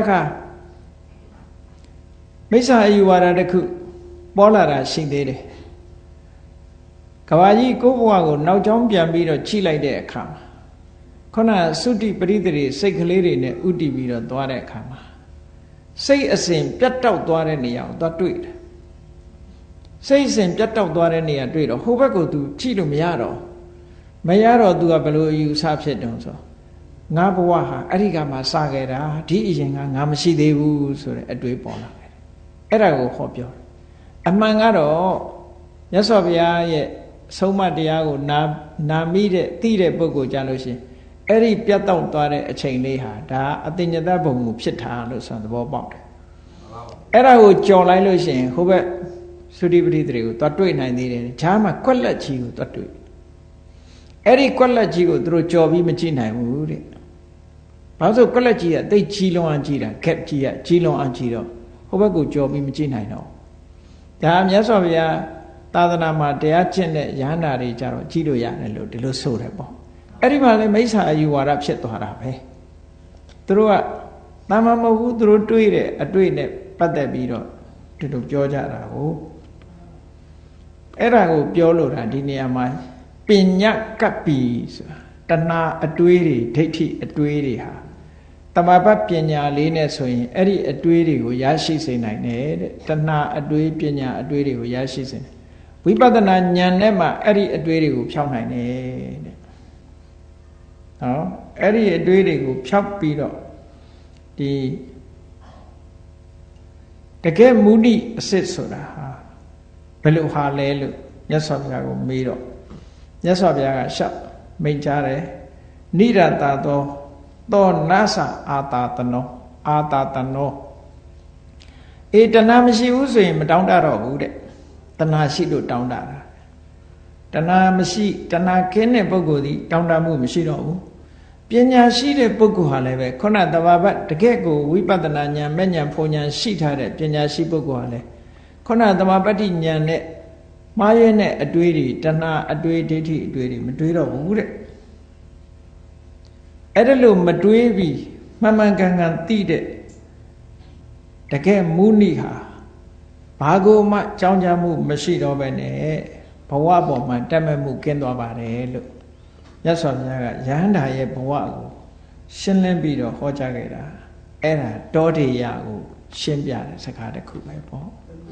Speaker 1: မိစ္ဆာအယူဝါဒတစ်ခုပေါ်လာတာရှိသေးတယ်ကဘာကြီးကိုယ့်ဘဝကိုနောက်ကျောင်းပြန်ပြီးတော့ကြည့်လိုက်တဲ့အခါမှာခုနသုတိပရိတရေစိတ်ကလေးတွေနဲ့ဥတည်ပြီးတော့သွားတဲ့အခါမှာစိတ်အစဉ်ပြတ်တောက်သွားတဲ့နေရာကိုသွားတွေ့တယ်စိတ်အစဉ်ပြတ်တောက်သွားတဲ့နေရာတွေ့တော့ဟိုဘက်ကို तू ကြည့်လို့မရတော့ तू ကဘယ်လိုအယူဆဖြစ်တုံးဆိုငါဘဝဟာအဲ့ဒီကမှစခဲ့တာဒီအရင်ကငါမရှိသေးဘူးဆိုတဲ့အတွေးပေါ်လာတယ်အဲ့ဒါကိုဟောပြောအမှန်ကတော့မြတ်စွာဘုရားရဲ့ဆုံးမတရားကိုနာမိတဲ့သိတဲ့ပုဂ္ဂိုလ်ကြလို့ရှိရင်အဲ့ဒီပြတ်တောက်သွားတဲ့အချိန်လေးဟာဒါအတဉ္ဇတဘုံကိုဖြစ်တာလို့ဆိုသဘောပေါက်တယ်အဲ့ဒါကိုကြော်လိုက်လို့ရှိရင်ဟိုဘက်သုတိပတိတွေကိုသွားတွေ့နိုင်သေးတယ်ဂျားမှာကွက်လက်ကြီးကိုသွားတွေ့အဲ့ဒီကွက်လက်ကြီးကိုသူတို့ကြော်ပြီးမကြည့်နိုင်ဘူးတဲ့ဘာလို့ဆိုကွက်လက်ကြီးကသိကြီးလွန်အောင်ကြည့်တာခက်ကြီးကကြီးလွန်အောင်ကြည့်တော့ဟိုဘက်ကိုကြော်ပြီးမကြည့်နိုင်တော့ဒါမြတ်စွာဘုရားသာသနာမှာတရားကျင့်တဲ့ယဟန္တာတွေကြတော့ကြည့်လို့ရတယ်လို့ဒီလိုဆိုတယ်ပေါ့အဲ့ဒီမှာလည်းမိစ္ဆာအယူဝါဒဖြစ်သွားတာပဲသူတို့ကတာမန်မဟုတ်ဘူးသူတို့တွေးတဲ့အတွေ့နဲ့ပတ်သက်ပြီးတော့ဒီလိုပြောကြတာကိုအဲ့ဒါကိုပြောလို့တာဒီနေရာမှာပညာကပ္ပိဆိုတာတဏှာအတွေးတွေဒိဋ္ဌိအတွေးတွေဟာတမဘပညာလေးနဲ့ဆိုရင်အဲ့ဒီအတွေးတွေကိုရရှိစေနိုင်တယ်တဲ့တဏှာအတွေးပညာအတွေးတွေကိုရရှိစေတယ်ဝိပဿနာဉာဏ်နဲ့မှအဲ့ဒီအတွေးတွေကိုဖြောင်းနိုင်တယ်တဲ့နော်အဲ့ဒီအတွေးတွေကိုဖြောက်ပြီးတော့ဒီတကယ်မုဒိအစစ်ဆိုတာဟာဘယ်လိုဟာလဲလို့မြတ်စွာဘုရားကိုမေးတော့မြတ်စွာဘုရားကရှောက်မိန့်ကြားတယ်နိရတသောနသအာတာတနောအေတဏမရှိဘူးဆိုရင်မတောင်းတတော့ဘူးတဲ့တဏရှိလို့တောင်းတတာတဏမရှိတဏခင်းတဲ့ပုဂ္ဂိုလ်ဒီတောင်းတမှုမရှိတော့ဘူးပညာရှိတဲ့ပုဂ္ဂိုလ်ဟာလည်းပဲခုနတဘာဝတကယ့်ကိုဝိပဿနာဉာဏ်မဲ့ဉာဏ်ဖုံဉာဏ်ရှိထားတဲ့ပညာရှိပုဂ္ဂိုလ်ဟာလည်းခုနသမာပတ္တိဉာဏ်နဲ့မှားရဲတဲ့အတွေးတွေတဏအတွေးဒိဋ္ဌိအတွေးတွေမတွေးတော့ဘူးတဲ့အဲ့ဒါလို့မတွေးပြီးမှန်မှန်ကန်ကန်သိတဲ့တကယ်မုနိဟာဘာကိုမှကြောင်းကြမှုမရှိတော့ပဲနဲ့ဘဝပေါ်မှာတက်မဲ့မှုကင်းသွားပါတယ်လို့မြတ်စွာဘုရားကယဟန္တာရဲ့ဘဝကိုရှင်းလင်းပြီးတော့ဟောကြားခဲ့တာအဲ့ဒါတောထေယကိုရှင်းပြတဲ့စကားတစ်ခုပဲပေါ့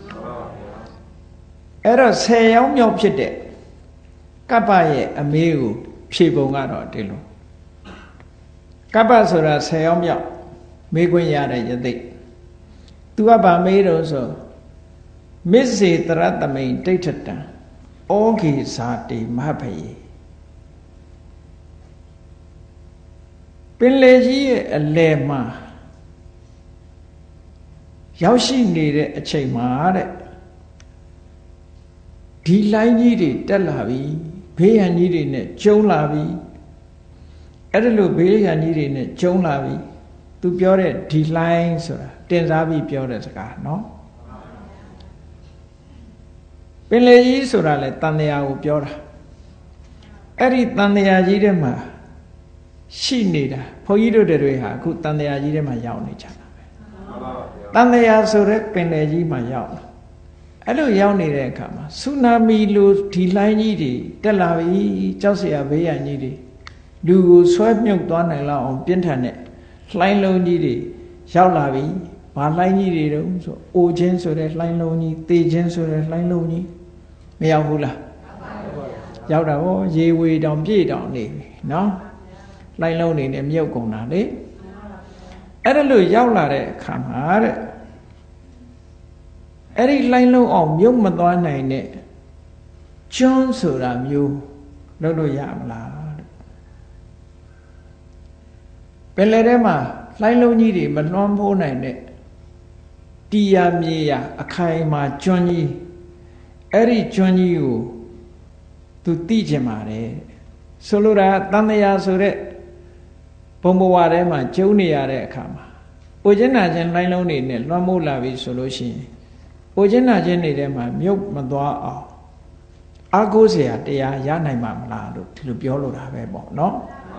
Speaker 1: အဲ့တော့10ယောက်မြောက်ဖြစ်တဲ့ကပ္ပရဲ့အမေးကိုဖြေပုံကတော့ဒီလိုကပ္ပဆိုတာ10ယောက်မြောက်မေးခွင့်ရတဲ့ယသိသူကဗာမေးတော့ဆိုမစ္စေတရတမိန်ဒိဋ္ဌတံဩဃိဇာတိမဟဖယေပင်လေကြီးရဲ့အလယ်မှာရောက်ရှိနေတဲ့အချိန်မှာတဲ့ဒီလိုင်းကြီးတွေတက်လာပြီဘေးရန်ကြီးတွေနဲ့ကျုံလာပြီအဲ့ဒါလို့ဘေးရန်ကြီးတွေနဲ့ကျုံလာပြီသူပြောတဲ့ဒီလိုင်းဆိုတာတင်စားပြီးပြောတဲ့စကားနော်ပင်လေကြီးဆိုတာလေတန်တရာကိုပြောတာအဲ့ဒီတန်တရာကြီးထဲမှာရှိနေတာဘုန်းကြီးတို့တွေဟာအခုတန်တရာကြီးထဲမှာရောက်နေကြတာပဲတန်တရာဆိုတဲ့ပင်လေကြီးမှာရောက်လာအဲ့လိုရောက်နေတဲ့အခါမှာဆူနာမီလိုဒီလိုင်းကြီးတွေတက်လာပြီကြောက်စရာဘေးရန်ကြီးတွေလူကိုဆွဲမြုပ်သွားနိုင်လောက်အောင်ပြင်းထန်တဲ့လှိုင်းလုံးကြီးတွေရောက်လာပြီဘာလှိုင်းကြီးတွေတုံးဆိုအိုခြင်းဆိုတဲ့လှိုင်းလုံးကြီးသေခြင်းဆိုတဲ့လှိုင်းလုံးကြီးမရောက်ဘူးလားရောက်တာဟောရေဝေတောင်ပြည့်တောင်နေပြီနော်လှိုင်းလုံးနေနဲ့မြုပ်ကုန်တာလေအဲ့ဒါလို့ရောက်လာတဲ့အခါမှာတဲ့အဲ့ဒီလှိုင်းလုံးအောင်မြုပ်မသွားနိုင်တဲ့ကျွန်းဆိုတာမျိုးလုပ်လို့ရမလားပင်လယ်ထဲမှာလှိုင်းလုံးကြီးတွေမလွှမ်းမိုးနိုင်တဲ့တီးရမြေရအခိုင်မှာကျွန်းကြီးအဲ့ဒီကျွန်းကြီးကိုသူသိကျင်ပါတယ်ဆိုလိုတာတန်တရာဆိုတဲ့ဘုံဘဝထဲမှာကျုံနေရတဲ့အခါမှာအိုခြင်းနာခြင်းလှိုင်းလုံးတွေနဲ့လွှမ်းမိုးလာပြီဆိုလို့ရှိရင်အိုခြင်းနာခြင်းတွေထဲမှာမြုပ်မသွားအောင်အာကိုးเสียတရားရနိုင်မှာမလားလို့ဒီလိုပြောလိုတာပဲပေါ့နော်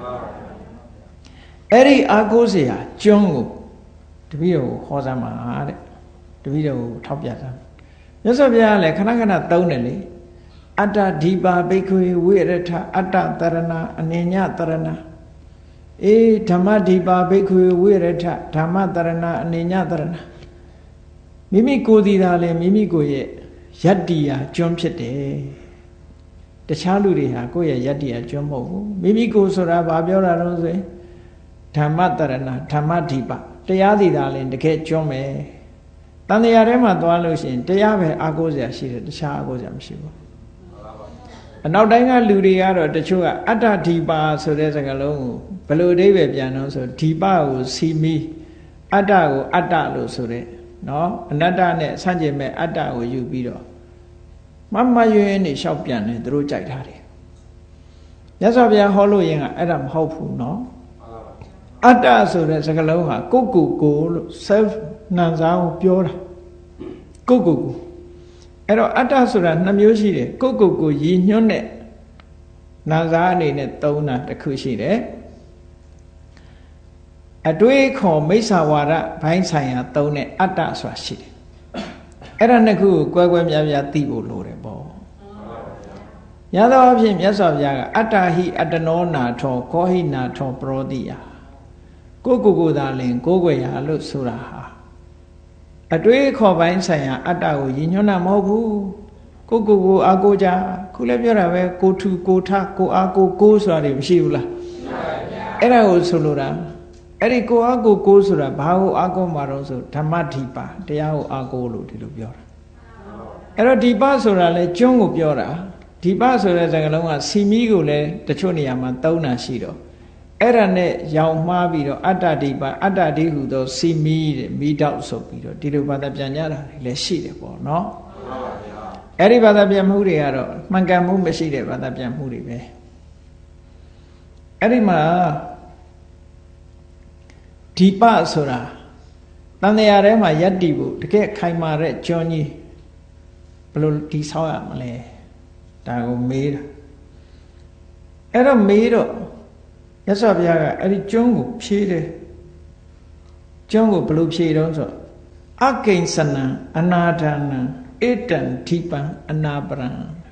Speaker 1: အဲ့ဒီအာကိုးเสียကျွန်းကိုတပည့်တော်ဟောစမ်းပါတဲ့တပည့်တော်ထောက်ပြစမ်းမြတ်စွာဘုရားလည်းခဏခဏသုံးတယ်လေအတ္တဒီပါဘိက္ခွေဝိရထအတ္တတရဏအနိညတရဏအေးဓမ္မဒီပါဘိက္ခွေဝိရထဓမ္မတရဏအနိညတရဏမိမိကိုယ်စီသာလည်းမိမိကိုယ်ရဲ့ယတ္တိယာကျွန်းဖြစ်တယ်တခြားလူတွေဟာကိုယ့်ရဲ့ယတ္တိယာကျွန်းမဟုတ်ဘူးမိမိကိုယ်ဆိုတာဘာပြောတာတော့ဆိုရင်ဓမ္မတရဏဓမ္မဒီပါတရားစီသာလည်းတကယ်ကျွန်းပဲတန်တရားထဲမှာသွားလို့ရှိရင်တရားပဲအားကိုးစရာရှိတယ်တခြားအားကိုးစရာမရှိဘူးအနောက်တိုင်းကလူတွေကတော့တချို့ကအတ္တဓိပါဆိုတဲ့စကားလုံးကိုဘယ်လိုအဓိပ္ပာယ်ပြန်တော့ဆိုဓိပါကိုစီမီအတ္တကိုအတ္တလို့ဆိုတဲ့နော်အနတ္တနဲ့ဆန့်ကျင်မဲ့အတ္တကိုယူပြီးတော့မမရွေးနေလျှောက်ပြန်တယ်သူတို့ကြိုက်ထားတယ်မြတ်စွာဘုရားဟောလို့ရင်ကအဲ့ဒါမဟုတ်ဘူးနော်အတ္တဆိုတဲ့စကားလုံးဟာကိုယ်လို့ self နာမ်စားကိုပြောတာကိုယ်အဲ့တော့အတ္တဆိုတာနှစ်မျိုးရှိတယ်ကိုယ်ရည်ညွှန်းတဲ့နာမ်စားအနေနဲ့သုံးတာတစ်ခုရှိတယ်အတွေးခေါ်မိစ္ဆာဝါဒဘိုင်းဆိုင်ရာသုံးတဲ့အတ္တဆိုတာရှိတယ်အဲ့ဒါနှစ်ခုကိုကွဲပြားသိဖို့လိုတယ်ပေါ့ညသောအဖြစ်မြတ်စွာဘုရားကအတ္တဟိအတ္တနောနာထောကောဟိနာထောပရောတိယကိုသာလင်ကိုယ်ွယ်ရာလို့ဆိုတာဟာအတွေးခေါ်ပိုင်းဆိုင်ရာအတ္တကိုရည်ညွှန်းတာမဟုတ်ဘူးကိုအားကိုးကြခုလည်းပြောတာပဲကိုထူကိုထကိုအားကိုဆိုတာတွေမရှိဘူးလားမရှိပါဘူးဗျာအဲ့ဒါကိုဆိုလိုတာအဲ့ဒီကိုအားကိုဆိုတာဘာကိုအားကိုမှာတော့ဆိုဓမ္မဓိပါတရားကိုအားကိုလို့ဒီလိုပြောတာအဲ့တော့ဓိပါဆိုတာလဲကျွန်းကိုပြောတာဓိပါဆိုတဲ့စကားလုံးကစီမီကိုလည်းတချို့နေရာမှာသုံးတာရှိတော့အဲ့ဒါနဲ့ရောင်မှားပြီးတော့အတ္တဓိပါအတ္တဓိဟုသောစီမီတဲ့မိတောက်ဆိုပြီးတော့ဒီလိုဘာသာပြန်ကြတာလည်းရှိတယ်ပေါ့နော်အဲ့ဒီဘာသာပြန်မှုတွေကတော့မှန်ကန်မှုမရှိတဲ့ဘာသာပြန်မှုတွေပဲအဲ့ဒီမှာဓိပဆိုတာတန်တရားထဲမှာယက်တီဖို့တကယ်ခိုင်မာတဲ့ကြောကြီးဘယ်လိုဒီဆောက်ရမလဲဒါကိုမေးတာအဲ့တော့မေးတော့မြတ်စွာဘုရားကအဲ့ဒီကျွန်းကိုဖြေးတယ်ကျွန်းကိုဘယ်လိုဖြေးတော့ဆိုအကိဉ္စနံအနာဒါနံဧတံဓိပံအနာပရံ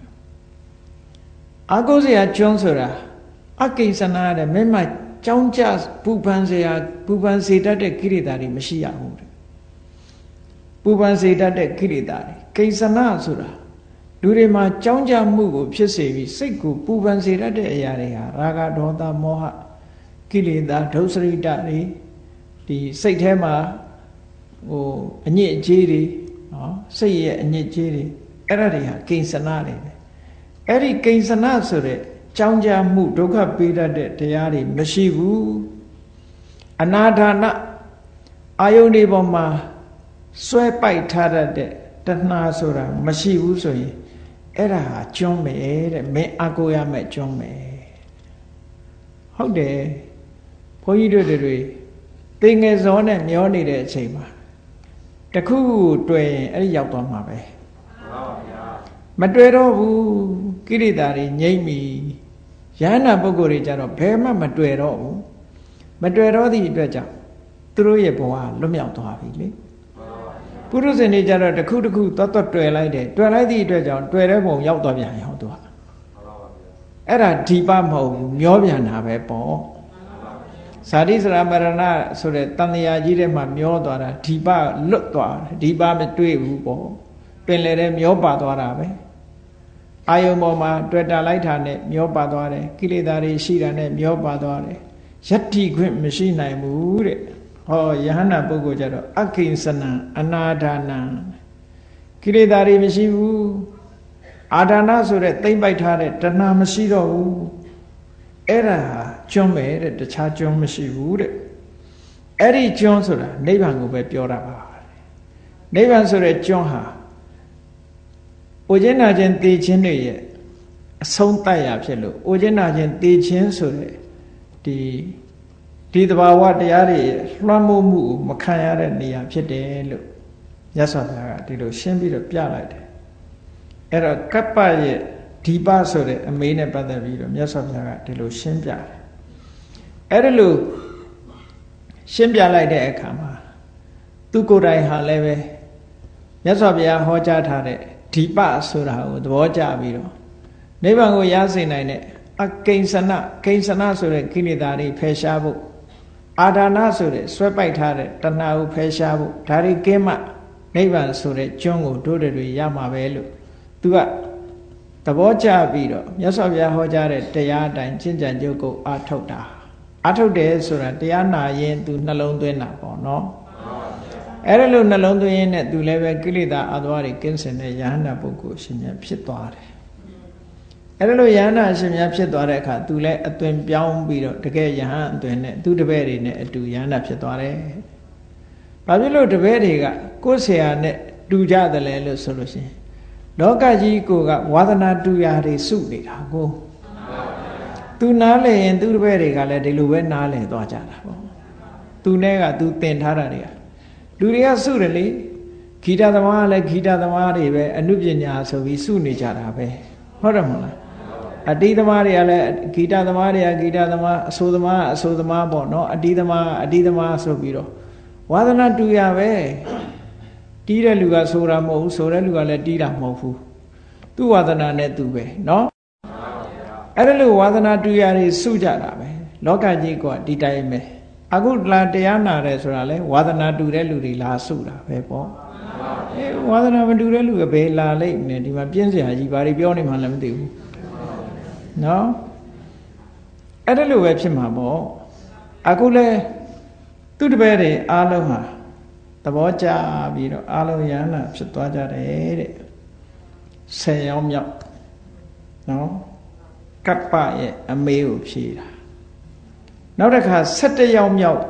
Speaker 1: အကုစရာကျွန်းဆိုတာအကိဉ္စနာတဲ့မဲမကြောင်းကြပူပန်စေတတ်တဲ့ကိရိတာတွေမရှိရဘူးတဲ့ပူပန်စေတတ်တဲ့ကိရိတာတွေကိဉ္စနာဆိုတာလူတွေမှာကြောင်းကြမှုကိုဖြစ်စေပြီးစိတ်ကိုပူပန်စေတတ်တဲ့အရာတွေဟာရာဂဒေါသမောဟကိလေသာဒုစရိတတွေဒီစိတ်ထဲမှာအညစ်အကြေးတွေနော်စိတ်ရဲ့အညစ်အကြေးတွေအဲ့ဒါတွေဟာကိဉ္စနာတွေပဲအဲ့ဒီကိဉ္စနာဆိုတဲ့ကြောင်းကြမှုဒုက္ခပေးတတ်တဲ့တရားတွေမရှိဘူးအနာဒါနအာယုန်တွေပေါ်မှာဆွဲပိုက်ထားတတ်တဲ့တဏှာဆိုတာမရှိဘူးဆိုရင်အဲ့ဒါဟာကျွန်းမယ်တဲ့မင်းအကိုရမဲ့ကျွန်းမယ်ဟုတ်တယ်ဘုန်းကြီးတို့တွေသိငယ်စောနဲ့မျောနေတဲ့အချိန်မှာတခုတွေ့ရင်အဲ့ဒီရောက်သွားမှာပဲမတွေ့တော့ဘူးကိရိတာတွေငြိမ့်ပြီယန္နာပုဂ္ဂိုလ်တွေကြတော့ဘယ်မှမတွေ့တော့ဘူးမတွေ့တော့သည့်အတွက်ကြောင့်သူတို့ရဲ့ဘဝလွတ်မြောက်သွားပြီလေပုရုဇဉ်တွေကြတော့တခုသွားတွေ့လိုက်တယ်တွေ့လိုက်သည့်အတွက်ကြောင့်တွေ့တဲ့ပုံရောက်သွားပြန်ရောသူကအဲ့ဒါဓိပမဟုတ်ဘူးမျောပြန်တာပဲပေါ့ဇာတိစရမရဏဆိုတဲ့တန်တရာကြီးထဲမှာမျောသွားတာဓိပလွတ်သွားတယ်ဓိပမတွေ့ဘူးပေါ့ပင်လေတဲ့မျောပါသွားတာပဲအာယုံပေါ်မှာတွေ့တာလိုက်တာနဲ့မျောပါသွားတယ်ကိလေသာတွေရှိတာနဲ့မျောပါသွားတယ်ယတ္တိခွင့်မရှိနိုင်ဘူးတဲ့ဟောယဟန္တာပုဂ္ဂိုလ်ကြတော့အကိဉ္စနံအနာဒါနံကိလေသာတွေမရှိဘူးအာဒါနဆိုတဲ့သိမ့်ပိုက်ထားတဲ့တဏှာမရှိတော့ဘူးအဲ့ဒါကျွန်းပဲတဲ့တခြားကျွန်းမရှိဘူးတဲ့အဲ့ဒီကျွန်းဆိုတာနိဗ္ဗာန်ကိုပဲပြောတာပါနိဗ္ဗာန်ဆိုတဲ့ကျွန်းဟာအိုခြင်းနာခြင်းသိခြင်းတွေရဲ့အဆုံးတတ်ရဖြစ်လို့အိုခြင်းနာခြင်းသိခြင်းဆိုတဲ့ဒီသဘာဝတရားတွေလွှမ်းမိုးမှုကိုမခံရတဲ့နေရာဖြစ်တယ်လို့မြတ်စွာဘုရားကဒီလိုရှင်းပြီးတော့ပြလိုက်တယ်အဲ့တော့ကပ္ပရဲ့ဓိပဆိုတဲ့အမေးနဲ့ပတ်သက်ပြီးတော့မြတ်စွာဘုရားကဒီလိုရှင်းပြတယ်အဲ့ဒါလို့ရှင်းပြလိုက်တဲ့အခါမှာသူကိုယ်တိုင်ဟာလည်းပဲမြတ်စွာဘုရားဟောကြားထားတဲ့ဓိပဆိုတာကိုသဘောကျပြီးတော့နိဗ္ဗာန်ကိုရစေနိုင်တဲ့အကိဉ္စနဆိုတဲ့ကိလေသာတွေဖယ်ရှားဖို့အာဒါနဆိုတဲ့ဆွဲပိုက်ထားတဲ့တဏှာကိုဖယ်ရှားဖို့ဒါတွေကင်းမှနိဗ္ဗာန်ဆိုတဲ့ကျွန်းကိုတို့တွေရမှာပဲလို့သူကသဘောကျပြီးတော့မြတ်စွာဘုရားဟောကြားတဲ့တရားအတိုင်းကျင့်ကြံကြုတ်ကိုအာထုတ်တယ်ဆိုတာတရားနာရင်သူနှလုံးသွင်းတာပေါ့နော်အဲ့ဒါလို့နှလုံးသွင်းရင်းနဲ့သူလည်းပဲကိလေသာအသွားတွေကင်းစင်တဲ့ယဟန္တာပုဂ္ဂိုလ်ရှင်များဖြစ်သွားတယ်အဲ့ဒါလို့ယဟန္တာရှင်များဖြစ်သွားတဲ့အခါသူလည်းအသွင်ပြောင်းပြီးတော့တကယ်ယဟန်အသွင်နဲ့သူတပည့်တွေနဲ့အတူယဟန္တာဖြစ်သွားတယ်ဘာဖြစ်လို့တပည့်တွေကကိုယ်ဆရာနဲ့တူကြတယ်လဲလို့ဆိုလို့ရှိရင်လောကကြီးကိုကဝါသနာတူရာတွေစုနေတာကိုသူနားလည်ရင်သူတပည့်တွေကလည်းဒီလိုပဲနားလည်သွားကြတာပေါ့သူနဲ့ကသူသင်ထားတာတွေကလူတွေကစုတယ်လေဂီတသမားကလည်းဂီတသမားတွေပဲအနုပညာဆိုပြီးစုနေကြတာပဲဟုတ်တယ်မဟုတ်လားအတီးသမားတွေကလည်းဂီတသမားတွေကဂီတသမားအဆိုသမားအဆိုသမားပေါ့နော်အတီးသမားအတီးသမားဆိုပြီးတော့ဝါသနာတူရပဲတီးတဲ့လူကဆိုတာမဟုတ်ဘူးဆိုတဲ့လူကလည်းတီးတာမဟုတ်ဘူးသူ့ဝါသနာနဲ့သူပဲနော်အဲ့ဒါလို့ဝါသနာတူရတွေစုကြတာပဲလောကကြီးကဒီတိုင်းပဲအခုလာတရားနာတယ်ဆိုတာလေဝါသနာတူတဲ့လူတွေလာစုတာပဲပေါ့ဝါသနာမတူတဲ့လူကဘယ်လာလိမ့်မယ်ဒီမှာပြင်းစရာကြီးဘာတွေပြောနေမှလည်းမသိဘူးနော်အဲ့ဒါလိုပဲဖြစ်မှာပေါ့အခုလဲသူတပည့်တွေအားလုံးဟာသဘောကျပြီးတော့အားလုံးယန္နာဖြစ်သွားကြတယ်တဲ့10ယောက်မြောက်နော်ကပ္ပရဲ့အမေကိုဖြေတာနောက်တစ်ခါ17ယောက်မြောက်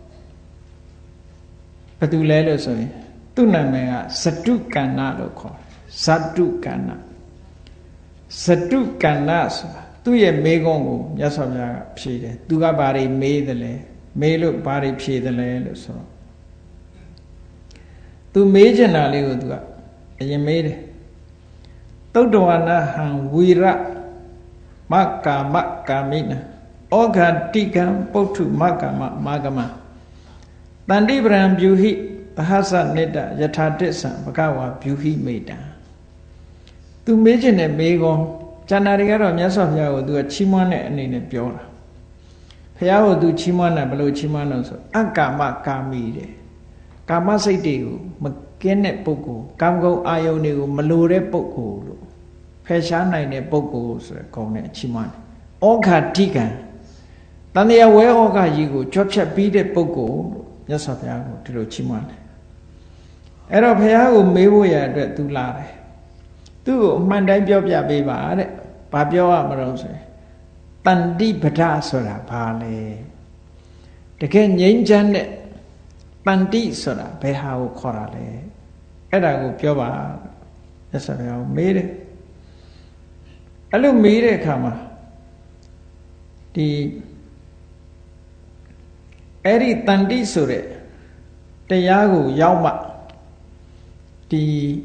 Speaker 1: ဘယ်သူလဲလို့ဆိုရင်သူ့နာမည်ကဇတုကန္နလို့ခေါ်တယ်ဇတုကန္နဇတုကန္နဆိုတာသူ့ရဲ့မေးခွန်းကိုမြတ်စွာဘုရားကဖြေတယ်သူကဘာတွေမေးတယ်လဲမေးလို့ဘာတွေဖြေတယ်လဲလို့ဆိုတော့သူမေးချင်တာလေးကိုသူကအရင်မေးတယ်သုတ္တဝနာဟံဝီရမကာမကာမိနဩဃာတိကံပုထုမကာမမာဂမတန္တိပရံပြုဟိသဟစနိတ္တယထာတစ္ဆံဘဂဝါပြုဟိမေတ္တံသူမေးချင်တဲ့မေးခွန်းကျန်တာတွေကတော့မြတ်စွာဘုရားကိုသူကချီးမွမ်းတဲ့အနေနဲ့ပြောတာဘုရားကိုသူချီးမွမ်းတာဘယ်လိုချီးမွမ်းလို့ဆိုအကာမကာမိတဲ့ကာမစိတ်တွေကိုမကင်းတဲ့ပုဂ္ဂိုလ်ကာမဂုဏ်အာယုန်တွေကိုမလိုတဲ့ပုဂ္ဂိုလ်လို့ဖယ်ရှားနိုင်တဲ့ပုဂ္ဂိုလ်ဆိုတဲ့ဂုဏ်နဲ့ချီးမွမ်းတယ်ဩဃာတိကံတန်တရားဝဲဩဃာကြီးကိုကြွဖြတ်ပြီးတဲ့ပုဂ္ဂိုလ်လို့မြတ်စွာဘုရားကိုဒီလိုချီးမွမ်းတယ်အဲ့တော့ဘုရားကိုမေးဖို့ရအတွက်သူလာတယ်သူ့ကိုအမှန်တိုင်းပြောပြပေးပါတဲ့ဘာပြောရမလို့ဆိုရင်တန်တိပဒဆိုတာဘာလဲတကယ်ငြိမ်းချမ်းတဲ့တန်တိဆိုတာဘယ်ဟာကိုခေါ်တာလဲအဲ့ဒါကိုပြောပါမြတ်စွာဘုရားကိုမေးတယ်အဲ့လိုမေးတဲ့အခါမှာဒီအဲ့ဒီတန်တိဆိုတဲ့တရားကိုရောက်မှဒီ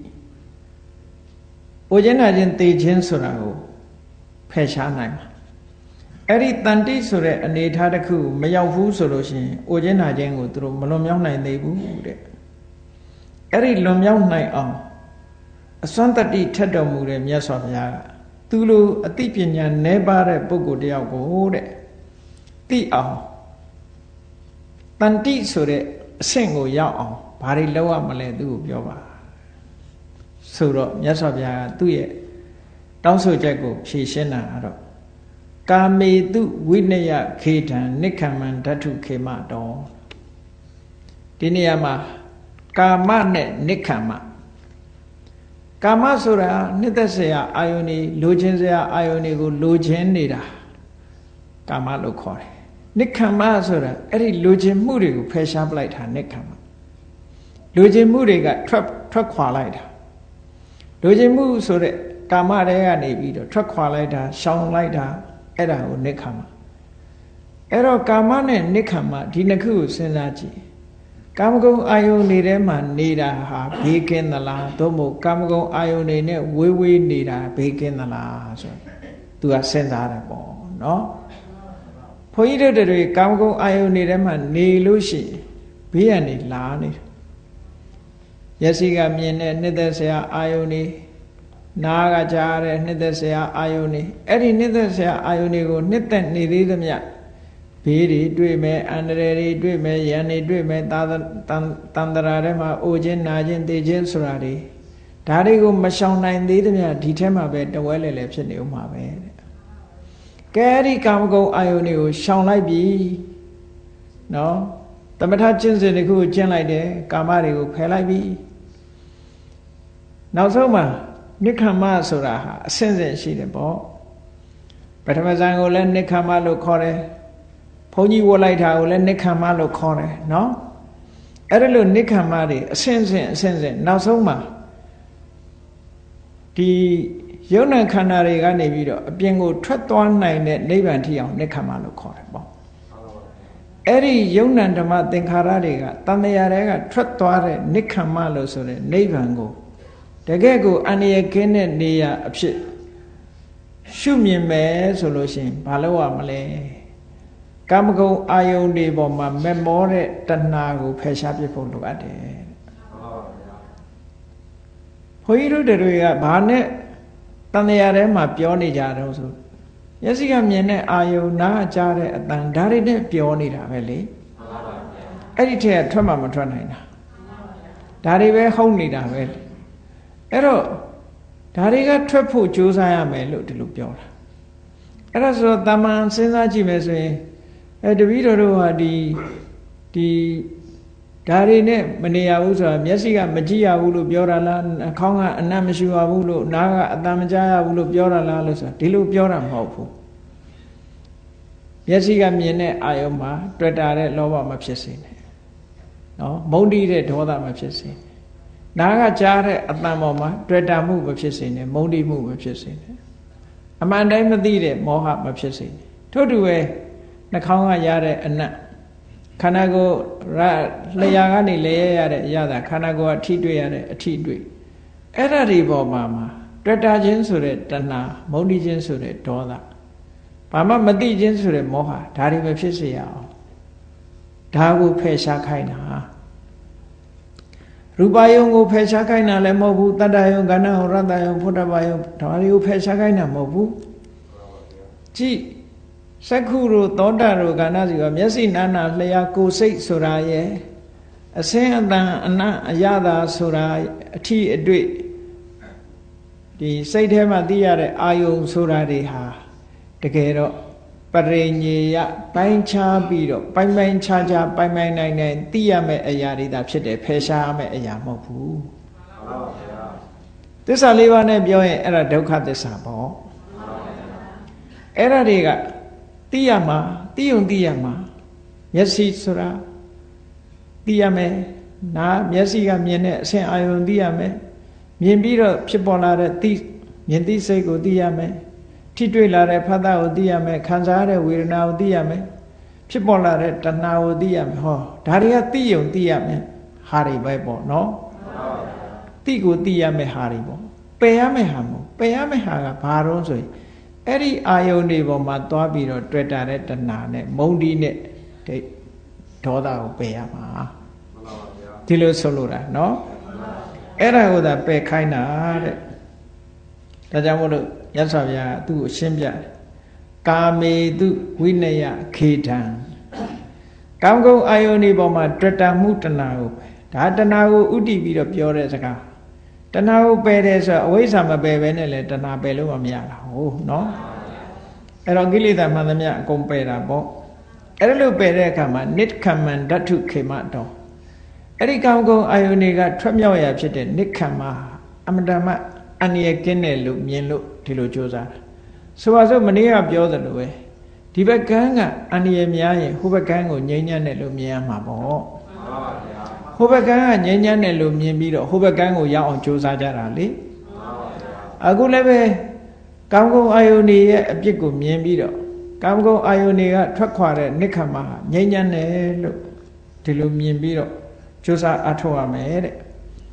Speaker 1: အိုခြင်းနာခြင်းသိခြင်းဆိုတာကိုဖယ်ရှားနိုင်မှာအဲ့ဒီတန်တိဆိုတဲ့အနေအထားတစ်ခုမရောက်ဘူးဆိုလို့ရှိရင်အိုခြင်းနာခြင်းကိုသူတို့မလွန်မြောက်နိုင်သေးဘူးတဲ့အဲ့ဒီလွန်မြောက်နိုင်အောင်အစွမ်းတတိထက်တော်မူတဲ့မြတ်စွာဘုရားကသူလိုအသိပညာနည်းပါးတဲ့ပုဂ္ဂိုလ်တယောက်ကိုတဲ့သိအောင်တန်တိဆိုတဲ့အဆင့်ကိုရောက်အောင်ဘာတွေလုပ်ရမလဲသူကိုပြောပါဆိုတော့မြတ်စွာဘုရားကသူ့ရဲ့တောင်းဆိုချက်ကိုဖြေရှင်းတာကတော့ကာမေတုဝိနယခေတံနိခမံဓတုခေမတော်ဒီနေရာမှာကာမနဲ့နိခမကာမဆိုတာနှစ်သက်စရာအာယုန်တွေလိုချင်စရာအာယုန်တွေကိုလိုချင်နေတာကာမလို့ခေါ်တယ်နိခမဆိုတာအဲ့ဒီလိုချင်မှုတွေကိုဖယ်ရှားပလိုက်တာနိခမလိုချင်မှုတွေကထွက်ခွာလိုက်တာလိုချင်မှုဆိုတဲ့ကာမတွေကနေပြီးတော့ထွက်ခွာလိုက်တာရှောင်လိုက်တာအဲ့ဒါကိုနိခမအဲ့တော့ကာမနဲ့နိခမဒီနှစ်ခုကိုစဉ်းစားကြည့်ကာမဂုဏ်အာယုန်တွေထဲမှာနေတာဟာဘေးကင်းသလားသို့မဟုတ်ကာမဂုဏ်အာယုန်တွေနဲ့ဝေးနေတာဘေးကင်းသလားဆိုသူကစဉ်းစားတယ်ပေါ့နော်ဘုန်းကြီးတို့တွေကာမဂုဏ်အာယုန်တွေထဲမှာနေလို့ရှိရင်ဘေးကနေလာနေတယ်မျက်စိကမြင်တဲ့နှစ်သက်စရာအာယုန်တွေနားကကြားတဲ့နှစ်သက်စရာအာယုန်တွေအဲ့ဒီနှစ်သက်စရာအာယုန်တွေကိုနှစ်သက်နေသေးသမျှဘေးတွေတွေ့မယ်အန္တရာယ်တွေတွေ့မယ်ရန်တွေတွေ့မယ်တန်တရာထဲမှာအိုခြင်းနာခြင်းသိခြင်းဆိုတာတွေဒါတွေကိုမရှောင်နိုင်သေးသမျှဒီထဲမှာပဲတဝဲလဲလဲဖြစ်နေဦးမှာပဲတဲ့ကဲအဲ့ဒီကာမဂုဏ်အာယုန်တွေကိုရှောင်လိုက်ပြီနော်သမထကျင့်စဉ်တစ်ခုကိုကျင့်လိုက်တယ်ကာမတွေကိုဖယ်လိုက်ပြီနောက်ဆုံးမှာနိက္ခမ္မဆိုတာဟာအစဉ်စဉ်ရှိတယ်ပေါ့ပထမဇန်ကိုလည်းနိက္ခမ္မလို့ခေါ်တယ်ဘုန်းကြီးဝတ်လိုက်တာကိုလည်းနိက္ခမ္မလို့ခေါ်တယ်နော်အဲ့ဒါလို့နိက္ခမ္မတွေအစဉ်စဉ်နောက်ဆုံးမှာဒီယုံနာခန္ဓာတွေကနေပြီးတော့အပြင်ကိုထွက်သွားနိုင်တဲ့နိဗ္ဗာန်ထိအောင်နိက္ခမ္မလို့ခေါ်တယ်ပေါ့အဲ့ဒီယုံနာဓမ္မသင်္ခါရတွေကတဏှာတွေကထွက်သွားတဲ့နိက္ခမ္မလို့ဆိုတဲ့နိဗ္ဗာန်ကိုတကယ့်ကိုအန္တရာယ်ကင်းတဲ့နေရာအဖြစ်ရှုမြင်မယ်ဆိုလို့ရှိရင်ဘာလို့ရမလဲကာမဂုဏ်အာယုန်တွေပေါ်မှာမမောတဲ့တဏှာကိုဖယ်ရှားပြဖို့လိုအပ်တယ်ဘုန်းကြီးတို့တွေကဘာနဲ့တဏှာထဲမှာပြောနေကြတော့ဆိုမျက်စိကမြင်တဲ့အာယုန်နားကြားတဲ့အတန်ဒါတွေနဲ့ပြောနေတာပဲလေအဲ့ဒီထက်ကထွက်မှမထွက်နိုင်တာဒါတွေပဲဟုတ်နေတာပဲအဲ့တော့ဒါတွေကထွက်ဖို့ကြိုးစားရမယ်လို့ဒီလိုပြောတာအဲ့ဒါဆိုတော့တာမန်စဉ်းစားကြည့်မယ်ဆိုရင်တပည့်တော်တို့ဟာဒီဒါတွေနဲ့မနေရဘူးဆိုတာမျက်စိကမကြည့်ရဘူးလို့ပြောတာလားအခေါင်းကအနံ့မရှိရဘူးလို့နားကအတန်မကြားရဘူးလို့ပြောတာလားလို့ဆိုတာဒီလိုပြောတာမဟုတ်ဘူးမျက်စိကမြင်တဲ့အာယုံမှာတွေ့တာတဲ့လောဘမဖြစ်စေနဲ့နော်မုန်းတီးတဲ့ဒေါသမဖြစ်စေနဲ့နားကကြားတဲ့အတန်ပေါ်မှာတွေ့တာမှုမဖြစ်စေနဲ့မုန်းတီးမှုမဖြစ်စေနဲ့အမှန်တိုင်းမသိတဲ့မောဟမဖြစ်စေနဲ့ထို့တူပဲနှာခေါင်းကရတဲ့အနံ့ခန္ဓာကိုယ်လျှာကနေလဲရတဲ့အရာသာခန္ဓာကိုယ်အထိတွေ့ရတဲ့အထိတွေ့အဲ့ဒါတွေပေါ်မှာတွေ့တာခြင်းဆိုတဲ့တဏှာမုန်းတီးခြင်းဆိုတဲ့ဒေါသဘာမှမသိခြင်းဆိုတဲ့မောဟဒါတွေပဲဖြစ်စေရအောင်ဒါကိုဖယ်ရှားခိုင်းတာရူပယုံကိုဖယ်ရှားခိုင်းတာလည်းမဟုတ်ဘူးတတ္တယုံကဏ္ဍယုံရတ္တယုံဖုဒ္ဓဘာယုံဒါတွေကိုဖယ်ရှားခိုင်းတာမဟုတ်ဘူးကြည့်စက္ခုတို့သောတာတို့ကဏ္ဍစီကမျက်စိနာနာလျှာကိုယ်စိတ်ဆိုတာရဲ့အစင်းအတန်အနံ့အရသာဆိုတာအထီးအတွေ့ဒီစိတ်ထဲမှာသိရတဲ့အာယုံဆိုတာတွေဟာတကယ်တော့ပရိညေယပိုင်းခြားပြီးတော့ပိုင်းခြားပိုင်နိုင်သိရမယ့်အရာတွေသာဖြစ်တယ်ဖယ်ရှားရမယ့်အရာမဟုတ်ဘူးမှန်ပါဗျာသစ္စာလေးပါးနဲ့ပြောရင်အဲ့ဒါဒုက္ခသစ္စာပေါ့အဲ့ဒါတွေကသိရမှာသိုံသိရမှာမျက်စိဆိုတာသိရမယ်နားမျက်စိကမြင်တဲ့အဆင့်အာယုံသိရမယ်မြင်ပြီးတော့ဖြစ်ပေါ်လာတဲ့မြင်သိစိတ်ကိုသိရမယ်ထိတွေ့လာတဲ့ဖတ်တာကိုသိရမယ်ခံစားရတဲ့ဝေဒနာကိုသိရမယ်ဖြစ်ပေါ်လာတဲ့တဏှာကိုသိရမယ်ဟောဒါတွေကသိုံသိရမယ်ဟာတွေပဲပေါ့နော်သိကိုသိရမယ်ဟာတွေပေါ့ပယ်ရမယ်ဟာမဟုတ်ပယ်ရမယ်ဟာကဘာတော့ဆိုရင်အဲ့ဒီအာယုန်တွေပေါ်မှာသွားပြီးတော့တွေ့တာတဲ့တဏှာနဲ့မုန်းတီးနဲ့ဒေါသကိုပယ်ရမှာဒီလိုဆိုလိုတာနော်အဲ့ဒါကိုသာပယ်ခိုင်းတာတဲ့ဒါကြောင့်မို့လို့မြတ်စွာဘုရားသူ့ကိုရှင်းပြတယ်ကာမေတုဝိနယခေတံကောင်းကုန်းအာယုန်ဒီပေါ်မှာတွေ့တာမှုတဏှာကိုဒါတဏှာကိုဥတည်ပြီးတော့ပြောတဲ့စကားတဏှာကိုပယ်တယ်ဆိုတော့အဝိဇ္ဇာမပယ်ပဲနဲ့လေတဏှာပယ်လို့မရတာဟုတ်နော်အဲ့တော့ကိလေသာမှန်သမျှအကုန်ပယ်တာပေါ့အဲ့ဒါလို့ပယ်တဲ့အခါမှာနိက္ခမံဓာတုခေမတောအဲ့ဒီကောင်းကုန်းအာယုန်တွေကထွက်မြောက်ရဖြစ်တဲ့နိက္ခမအမတမအန္တရာယ်ကင်းတယ်လို့မြင်လို့ဒီလိုကြိုးစားတာဆိုပါစို့မနေ့ကပြောသလိုပဲဒီဘက်ကန်းကအန္တရာယ်များရင်ဟိုဘက်ကန်းကိုငြိမ်းချမ်းတယ်လို့မြင်ရမှာပေါ့ဟိုဘက်ကန်းကငြိမ်းချမ်းတယ်လို့မြင်ပြီးတော့ဟိုဘက်ကန်းကိုရောက်အောင်ကြိုးစားကြတာလေအခုလည်းပဲကာမဂုဏ်အာယုန်ရဲ့အပြစ်ကိုမြင်ပြီးတော့ကာမဂုဏ်အာယုန်ကထွက်ခွာတဲ့နိက္ခမဟာငြိမ်းချမ်းတယ်လို့ဒီလိုမြင်ပြီးတော့ကြိုးစားအထောက်ရမယ်တဲ့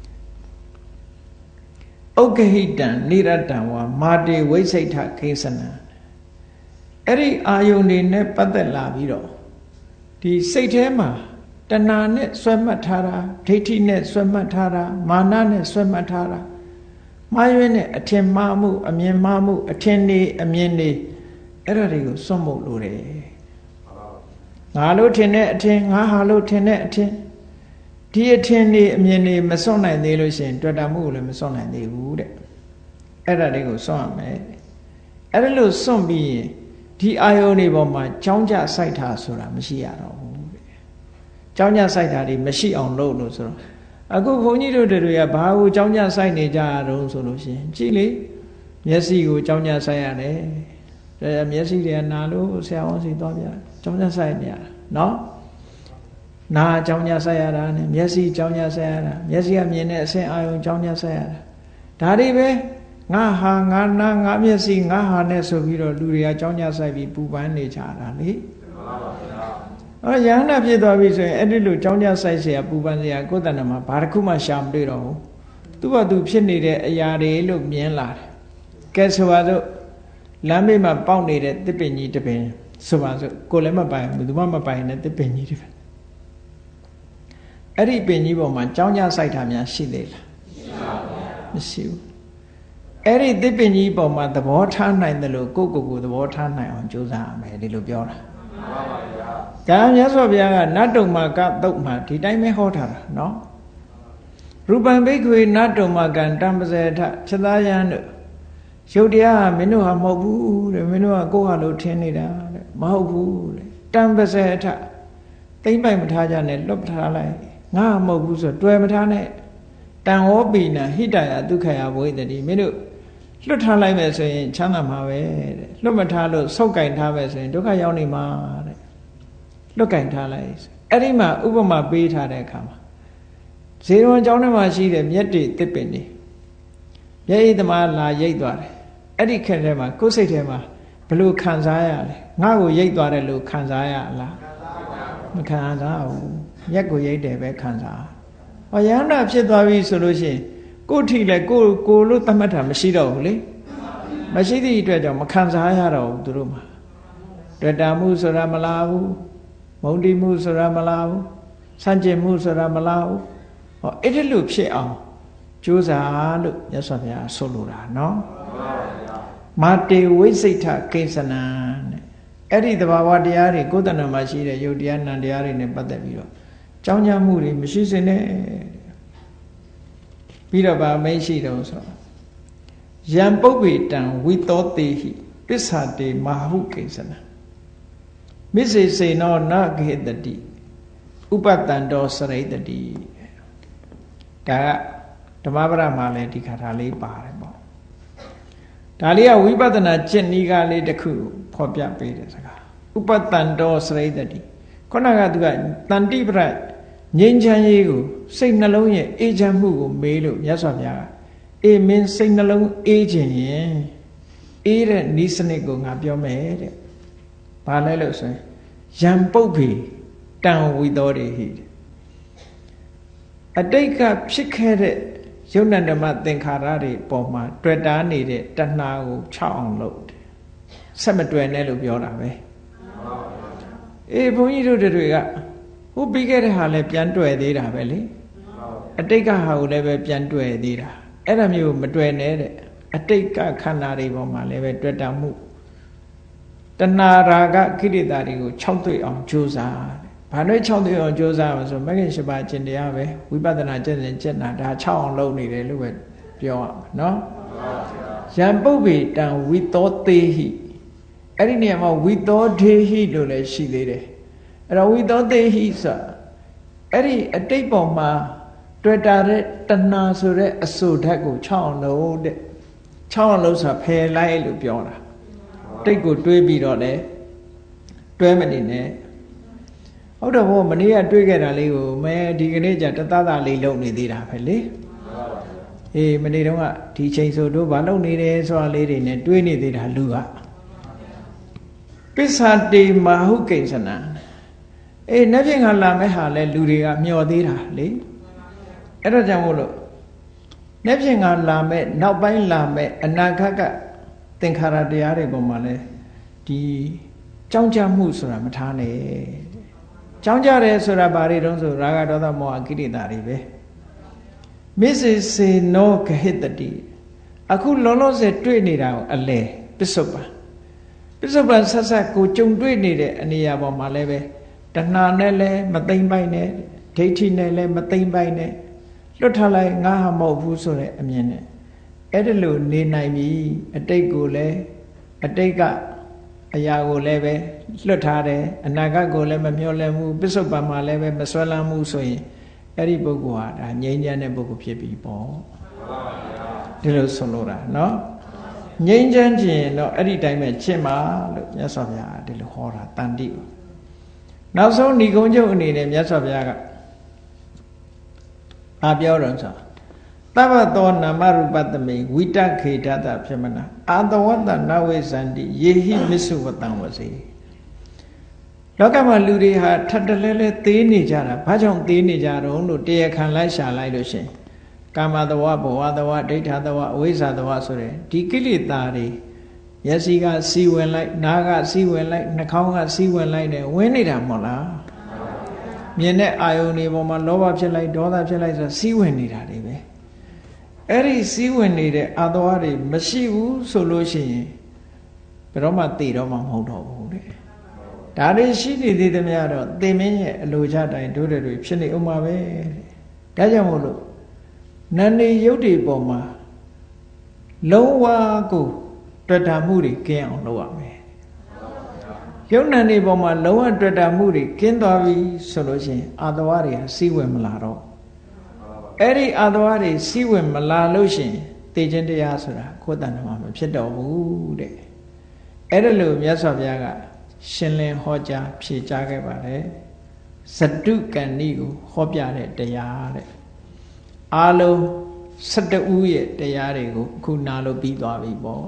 Speaker 1: ဥက္ကဟိတံနိရတံဝါမာတေဝိစိတ်ထခေသနံအဲ့ဒီအာယုန်တွေနဲ့ပတ်သက်လာပြီးတော့ဒီစိတ်ထဲမှာတဏှာနဲ့ဆွဲမှတ်ထားတာဒိဋ္ဌိနဲ့ဆွဲမှတ်ထားတာမာနနဲ့ဆွဲမှတ်ထားတာမှားယွင်းတဲ့အထင်မှားမှုအမြင်မှားမှုအထင်တွေအမြင်တွေအဲ့ဒါတွေကိုစွန့်မှုလို့တယ်ငါလို့ထင်တဲ့အထင်ငါဟာလို့ထင်တဲ့အထင်ဒီအထင်တွေအမြင်တွေမစွန့်နိုင်သေးလို့ရှိရင်တွေ့တာမှုကိုလည်းမစွန့်နိုင်သေးဘူးတဲ့အဲ့ဒါတွေကိုစွန့်ရမယ်အဲ့ဒါလို့စွန့်ပြီးရင်ဒီအာယုန်တွေပေါ်မှာကြောင်းကြစိုက်တာဆိုတာမရှိရတော့ဘူးတဲ့ကြောင်းညဆိုင်တာတွေမရှိအောင်လုပ်လို့ဆိုတော့အခုဘုန်းကြီးတို့တွေကဘာကိုကြောင်းညဆိုင်နေကြရတော့ဆိုလို့ရှိရင်ကြည့်လေမျက်စိကိုကြောင်းညဆိုင်ရတယ်ဒါမျက်စိတွေကနာလို့ဆရာဝန်စီသွားပြကြောင်းညဆိုင်နေရတာနော်နာကြောင်းညဆိုင်ရတာနဲ့မျက်စိကြောင်းညဆိုင်ရတာမျက်စိကမြင်တဲ့အဆင့်အာရုံကြောင်းညဆိုင်ရတာဒါတွေပဲငါဟာငါနာငါမျက်စိငါဟာနဲ့ဆိုပြီးတော့လူတွေကကြောင်းညဆိုင်ပြီးပူပန်းနေကြတာလေရဟန္တာဖြစ်သွားပြီဆိုရင်အဲ့ဒီလိုကြောင်းကြဆိုင်เสียပူပန်เสียကိုယ်တဏ္ဍမှာဘာတစ်ခုမှရှာမတွေ့တော့ဘူးသူ့ဘာသူဖြစ်နေတဲ့အရာတွေလို့မြင်လာတယ်ကဲဆိုပါစို့လမ်းမေးမှာပေါက်နေတဲ့တစ်ပင်ကြီးတစ်ပင်ဆိုပါစို့ကိုယ်လည်းမပိုင်ဘူးသူမှမပိုင်တဲ့တစ်ပင်ကြီးတစ်ပင်အဲ့ဒီပင်ကြီးပေါ်မှာကြောင်းကြဆိုင်တာများရှိသေးလားမရှိဘူးအဲ့ဒီတစ်ပင်ကြီးပေါ်မှာသဘောထားနိုင်တယ်လို့ကိုယ့်ကိုယ်သဘောထားနိုင်အောင်ကြိုးစားရမယ်ဒီလိုပြောတာဒါမြတ်စွာဘုရားကနတ်တုံမာကသုတ်မှာဒီတိုင်းပဲဟောထားတာနော်ရူပံဘိက္ခွေနတ်တုံမာကံတံပဇေထချက်သားယံတို့ရုပ်တရားမင်းတို့ဟာမဟုတ်ဘူးတဲ့မင်းတို့ကကိုယ်ဟာလို့ထင်နေတာတဲ့မဟုတ်ဘူးတဲ့တံပဇေထသိမ့်ပိုက်မထားကြနဲ့လွတ်ထားလိုက်ငါမဟုတ်ဘူးဆိုတွေ့မထားနဲ့တံဟောပိနဟိတယဒုက္ခယဘဝိတတိမင်းတို့လွတ်ထားလိုက်မယ်ဆိုရင်ချမ်းသာမှာပဲတဲ့လွတ်မထားလို့ဆုပ်ကင်ထားမယ်ဆိုရင်ဒုက္ခရောက်နေမှာတဲ့လွတ်ကင်ထားလိုက်အဲ့ဒီမှာဥပမာပေးထားတဲ့အခါမှာဇေရဝံကျောင်းထဲမှာရှိတဲ့မြက်တွေတစ်ပင်တွေမျက်ရည်သမားလာရိတ်သွားတယ်အဲ့ဒီခက်ထဲမှာကိုယ်စိတ်ထဲမှာဘလို့ခံစားရလဲငါ့ကိုရိတ်သွားတယ်လို့ခံစားရလားမခံစားဘူးမျက်ကိုရိတ်တယ်ပဲခံစားဟောယန္တာဖြစ်သွားပြီဆိုလို့ရှိရင်ကိုယ်ထိလဲကိုလို့သတ်မှတ်တာမရှိတော့ဘူးလေမရှိသည့်အတွက်ကြောင့်မခံစားရတော့ဘူးသူတို့မှာတွေ့တာမှုဆိုတာမလားဘူးမုန်းတိမှုဆိုတာမလားဘူးစန့်ကျင်မှုဆိုတာမလားဘူးဟောအဲ့ဒီလိုဖြစ်အောင်ကြိုးစားလို့မြတ်စွာဘုရားဆိုလိုတာနော်မာတေဝိစိတ်ထကိစ္စနံတဲ့အဲ့ဒီသဘာဝတရားတွေကိုယ်တဏ္ဍမှာရှိတဲ့ယုတ်တရားနံတရားတွေနဲ့ပတ်သက်ပြီးတော့ကြောင်းကြမှုတွေမရှိစေနဲ့ပြီးတော့ဗာမိတ်ရှိတော့ဆိုယံပုပ္ပေတံဝိသောတေဟိပစ္ဆာတေမဟုကိစ္စနံမစ္စေစေနောနဂေတတိဥပတန္တောစရိတတိဒါကဓမ္မပဒမှာလည်းဒီခါထားလေးပါတယ်ပေါ့ဒါလေးကဝိပဿနာကျင့်နည်းကလေးတစ်ခုဖော်ပြပေးတဲ့စကားဥပတန္တောစရိတတိခုနကသူကတန်တိပရငြိမ်းချမ်းရေးကိုစိတ်နှလုံးရဲ့အေးချမ်းမှုကိုမေးလို့မြတ်စွာဘုရားကအေးမင်းစိတ်နှလုံးအေးခြင်းရင်အေးတဲ့ဤစနစ်ကိုငါပြောမယ်တဲ့ဘာလဲလို့ဆိုရင်ယံပုပ္ပေတံဝိသောတေဟိအတိတ်ကဖြစ်ခဲ့တဲ့ယုတ်နန္ဓမသင်္ခါရတွေပေါ်မှာတွေ့တာနေတဲ့တဏှာကိုခြောက်အောင်လုပ်တယ်ဆက်မတွေ့နဲ့လို့ပြောတာပဲအေးဘုန်းကြီးတို့တွေကဟိုပြီးခဲ့တဲ့ဟာလည်းပြန်တွေ့သေးတာပဲလေအတိတ်ကဟာကိုလည်းပဲပြန်တွေ့သေးတာအဲ့ဒါမျိုးမတွေ့နဲ့တဲ့အတိတ်ကခန္ဓာတွေပေါ်မှာလည်းပဲတွေ့တာမှုတဏှာရာဂကိလေသာတွေကို၆တွေ့အောင်ကြိုးစားဘာလို့6တွေ့အောင်ကြိုးစားမှာဆိုမဂ္ဂင်၈ပါးကျင့်တရားပဲဝိပဿနာကျင့်စဉ်ကျင့်တာဒါ6အောင်လုပ်နေတယ်လို့ပဲပြောရမှာနော်ယံပုပ္ပေတံဝိသောတေဟိအဲ့ဒီနေရာမှာဝိသောဒေဟိလို့လည်းရှိသေးတယ်အဲ့တော့ဝိသောတေဟိဆိုအဲ့ဒီအတိတ်ပေါ်မှာတွေ့တာတဲ့တဏှာဆိုတဲ့အဆိုဓာတ်ကို6အောင်လုပ်တဲ့6အောင်လုပ်ဆိုတာဖယ်လိုက်လို့ပြောတာတိတ်ကိုတွေးပြီးတော့လေတွဲမနေနဲ့ဟုတ်တော့ဘောမနေ့ကတွေးခဲ့တာလေးကိုမဲဒီကနေ့ကျတသလေးလုံနေသေးတာပဲလေအေးမနေ့တုန်းကဒီချိန်ဆိုတို့ဘာလုံနေတယ်ဆိုတာလေးတွေနဲ့တွေးနေသေးတာလူကပစ္ဆာတေမဟုကိစ္စနာအေးနေ့ပြင်ကလာမဲ့ဟာလဲလူတွေကမျှော်သေးတာလေအဲ့တော့ကြောင့်မို့လို့နေ့ပြင်ကလာမဲ့နောက်ပိုင်းလာမဲ့အနာဂတ်ကသင်္ခါရတရားတွေပေါ်မှာလဲဒီကြောင်းကြမှုဆိုတာမထားနဲ့ကြောင်းကြတယ်ဆိုတာဘာတွေတုံးဆိုရာဂဒေါသမောဟကိလေသာတွေပဲမစ္စေစေနောဂဟိတတိအခုလောလောဆယ်တွေ့နေတာကိုအလဲပစ္စုပန်ဆက်ဆက်ကိုကြုံတွေ့နေတဲ့အနေအပေါ်မှာလည်းပဲတဏှာနဲ့လည်းမသိမ့်ပိုက်နဲ့ဒိဋ္ဌိနဲ့လည်းမသိမ့်ပိုက်နဲ့လွတ်ထားလိုက်ငါဟာမဟုတ်ဘူးဆိုတဲ့အမြင်နဲ့အဲ့ဒါလို့နေနိုင်ပြီအတိတ်ကိုလည်းအတိတ်ကအရာကိုလည်းပဲလွတ်ထားတယ်အနာဂတ်ကိုလည်းမမျှော်လင့်မှုပစ္စုပန်မှာလည်းပဲမဆွဲလန်းမှုဆိုရင်အဲ့ဒီပုဂ္ဂိုလ်ဟာဒါငြိမ်းချမ်းတဲ့ပုဂ္ဂိုလ်ဖြစ်ပြီပေါ့ဒီလိုဆိုလိုတာနော်ငြိမ်းချမ်းခြင်းတော့အဲ့ဒီတိုင်းပဲရှင်းပါလို့မြတ်စွာဘုရားဒီလိုဟောတာတန်တိနောက်ဆုံးဏိဂုံးချုပ်အနေနဲ့မြတ်စွာဘုရားကပြောတော့ဆိုသဗ္ဗသောနာမရူပတမေဝိတခေတတဖြမနာအာတဝတ္တနဝေဇန္တိယေဟိမစ္ဆုဝတံဝစေလောကမှာလူတွေဟာထပ်တလဲလဲသေးနေကြတာဘာကြောင့်သေးနေကြတော့လို့တရားခံလိုက်ရှာလိုက်လို့ရှင်ကာမတဝဘဝတဝဒိဋ္ဌတဝအဝိဇ္ဇာတဝဆိုတဲ့ဒီကိလေသာတွေမျက်စိကစီးဝင်လိုက်နားကစီးဝင်လိုက်နှာခေါင်းကစီးဝင်လိုက်နဲ့ဝင်နေတာမဟုတ်လားမြင်တဲ့အာယုန်တွေပေါ်မှာလောဘဖြစ်လိုက်ဒေါသဖြစ်လိုက်ဆိုစီးဝင်နေတာတွေပဲအဲ့ဒီစီးဝင်နေတဲ့အာသဝတွေမရှိဘူးဆိုလို့ရှိရင်ဘယ်တော့မှသိတော့မှမဟုတ်တော့ဘူးတဲ့ဒါတွေရှိနေသေးသမျှတော့သင်မင်းရဲ့အလိုချတိုင်းတို့တွေဖြစ်နေဥမှာပဲဒါကြောင့်မို့လို့နန္ဒီယုတ်တွေပေါ်မှာလုံးဝကိုတွေ့တာမှုတွေကင်းအောင်လုပ်ရမယ်ယုတ်နန္ဒီပေါ်မှာလုံးဝတွေ့တာမှုတွေကင်းသွားပြီဆိုလို့ရှိရင်အာသဝတွေကစီးဝင်မလာတော့အဲ့ဒီအာသဝတွေစီးဝင်မလာလို့ရှိရင်သိခြင်းတရားဆိုတာကိုယ်တဏ္ဍာမှာမဖြစ်တော့ဘူးတဲ့အဲ့ဒါလို့မြတ်စွာဘုရားကရှင်းလင်းဟောကြားဖြေကြားခဲ့ပါတယ်ဇတုကဏ္ဍီကိုဟောပြတဲ့တရားတဲ့အားလုံး12ဦးရဲ့တရားတွေကိုအခုနာလို့ပြီးသွားပြီပေါ့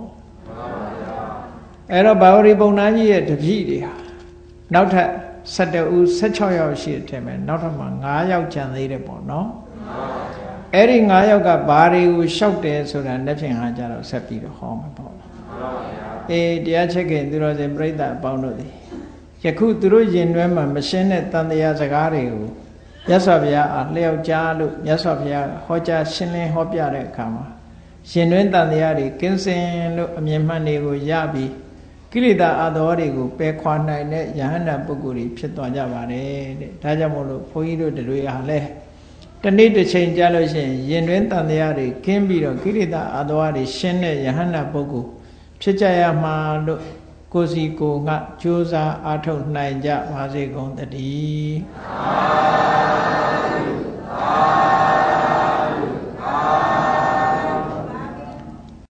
Speaker 1: အဲ့တော့ဘာဝရီပုံနာကြီးရဲ့တပည့်တွေဟာနောက်ထပ်12ဦး16ယောက်ရှိတဲ့ထဲမှာနောက်ထပ်မှ9ယောက်ကျန်သေးတယ်ပေါ့နော်အဲ့ဒီ9ယောက်ကဘာတွေကိုလျှောက်တယ်ဆိုတာလက်ဖြင့်ဟာကြတော့ဆက်ပြီးတော့ဟောမှာပေါ့တရားချက်ခင်သူတော်စင်ပြိဿအပေါင်းတို့သည်ယခုသူတို့ယင်တွဲမှာမရှင်းတဲ့တန်တရားစကားတွေကိုမြတ်စွာဘုရားအားလျှောက်ကြားလို့မြတ်စွာဘုရားဟောကြားရှင်းလင်းဟောပြတဲ့အခါမှာရှင်တွင်တန်တရားတွေကင်းစင်လို့အမြင်မှန်တွေကိုရပြီးကိလေသာအာသောတွေကိုပယ်ခွာနိုင်တဲ့ယဟန္တာပုဂ္ဂိုလ်တွေဖြစ်သွားကြပါတယ်တဲ့ဒါကြောင့်မို့လို့ဘုန်းကြီးတို့တွေဟာလဲတနေ့တစ်ချိန်ကြာလို့ရှိရင်ယင်တွင်တန်တရားတွေကင်းပြီးတော့ကိလေသာအာသောတွေရှင်းတဲ့ယဟန္တာပုဂ္ဂိုလ်ဖြစ်ကြရမှာလို့ကိုယ်စီကိုယ်ကကြိုးစားအားထုတ်နိုင်ကြပါစေကုန်သတည်း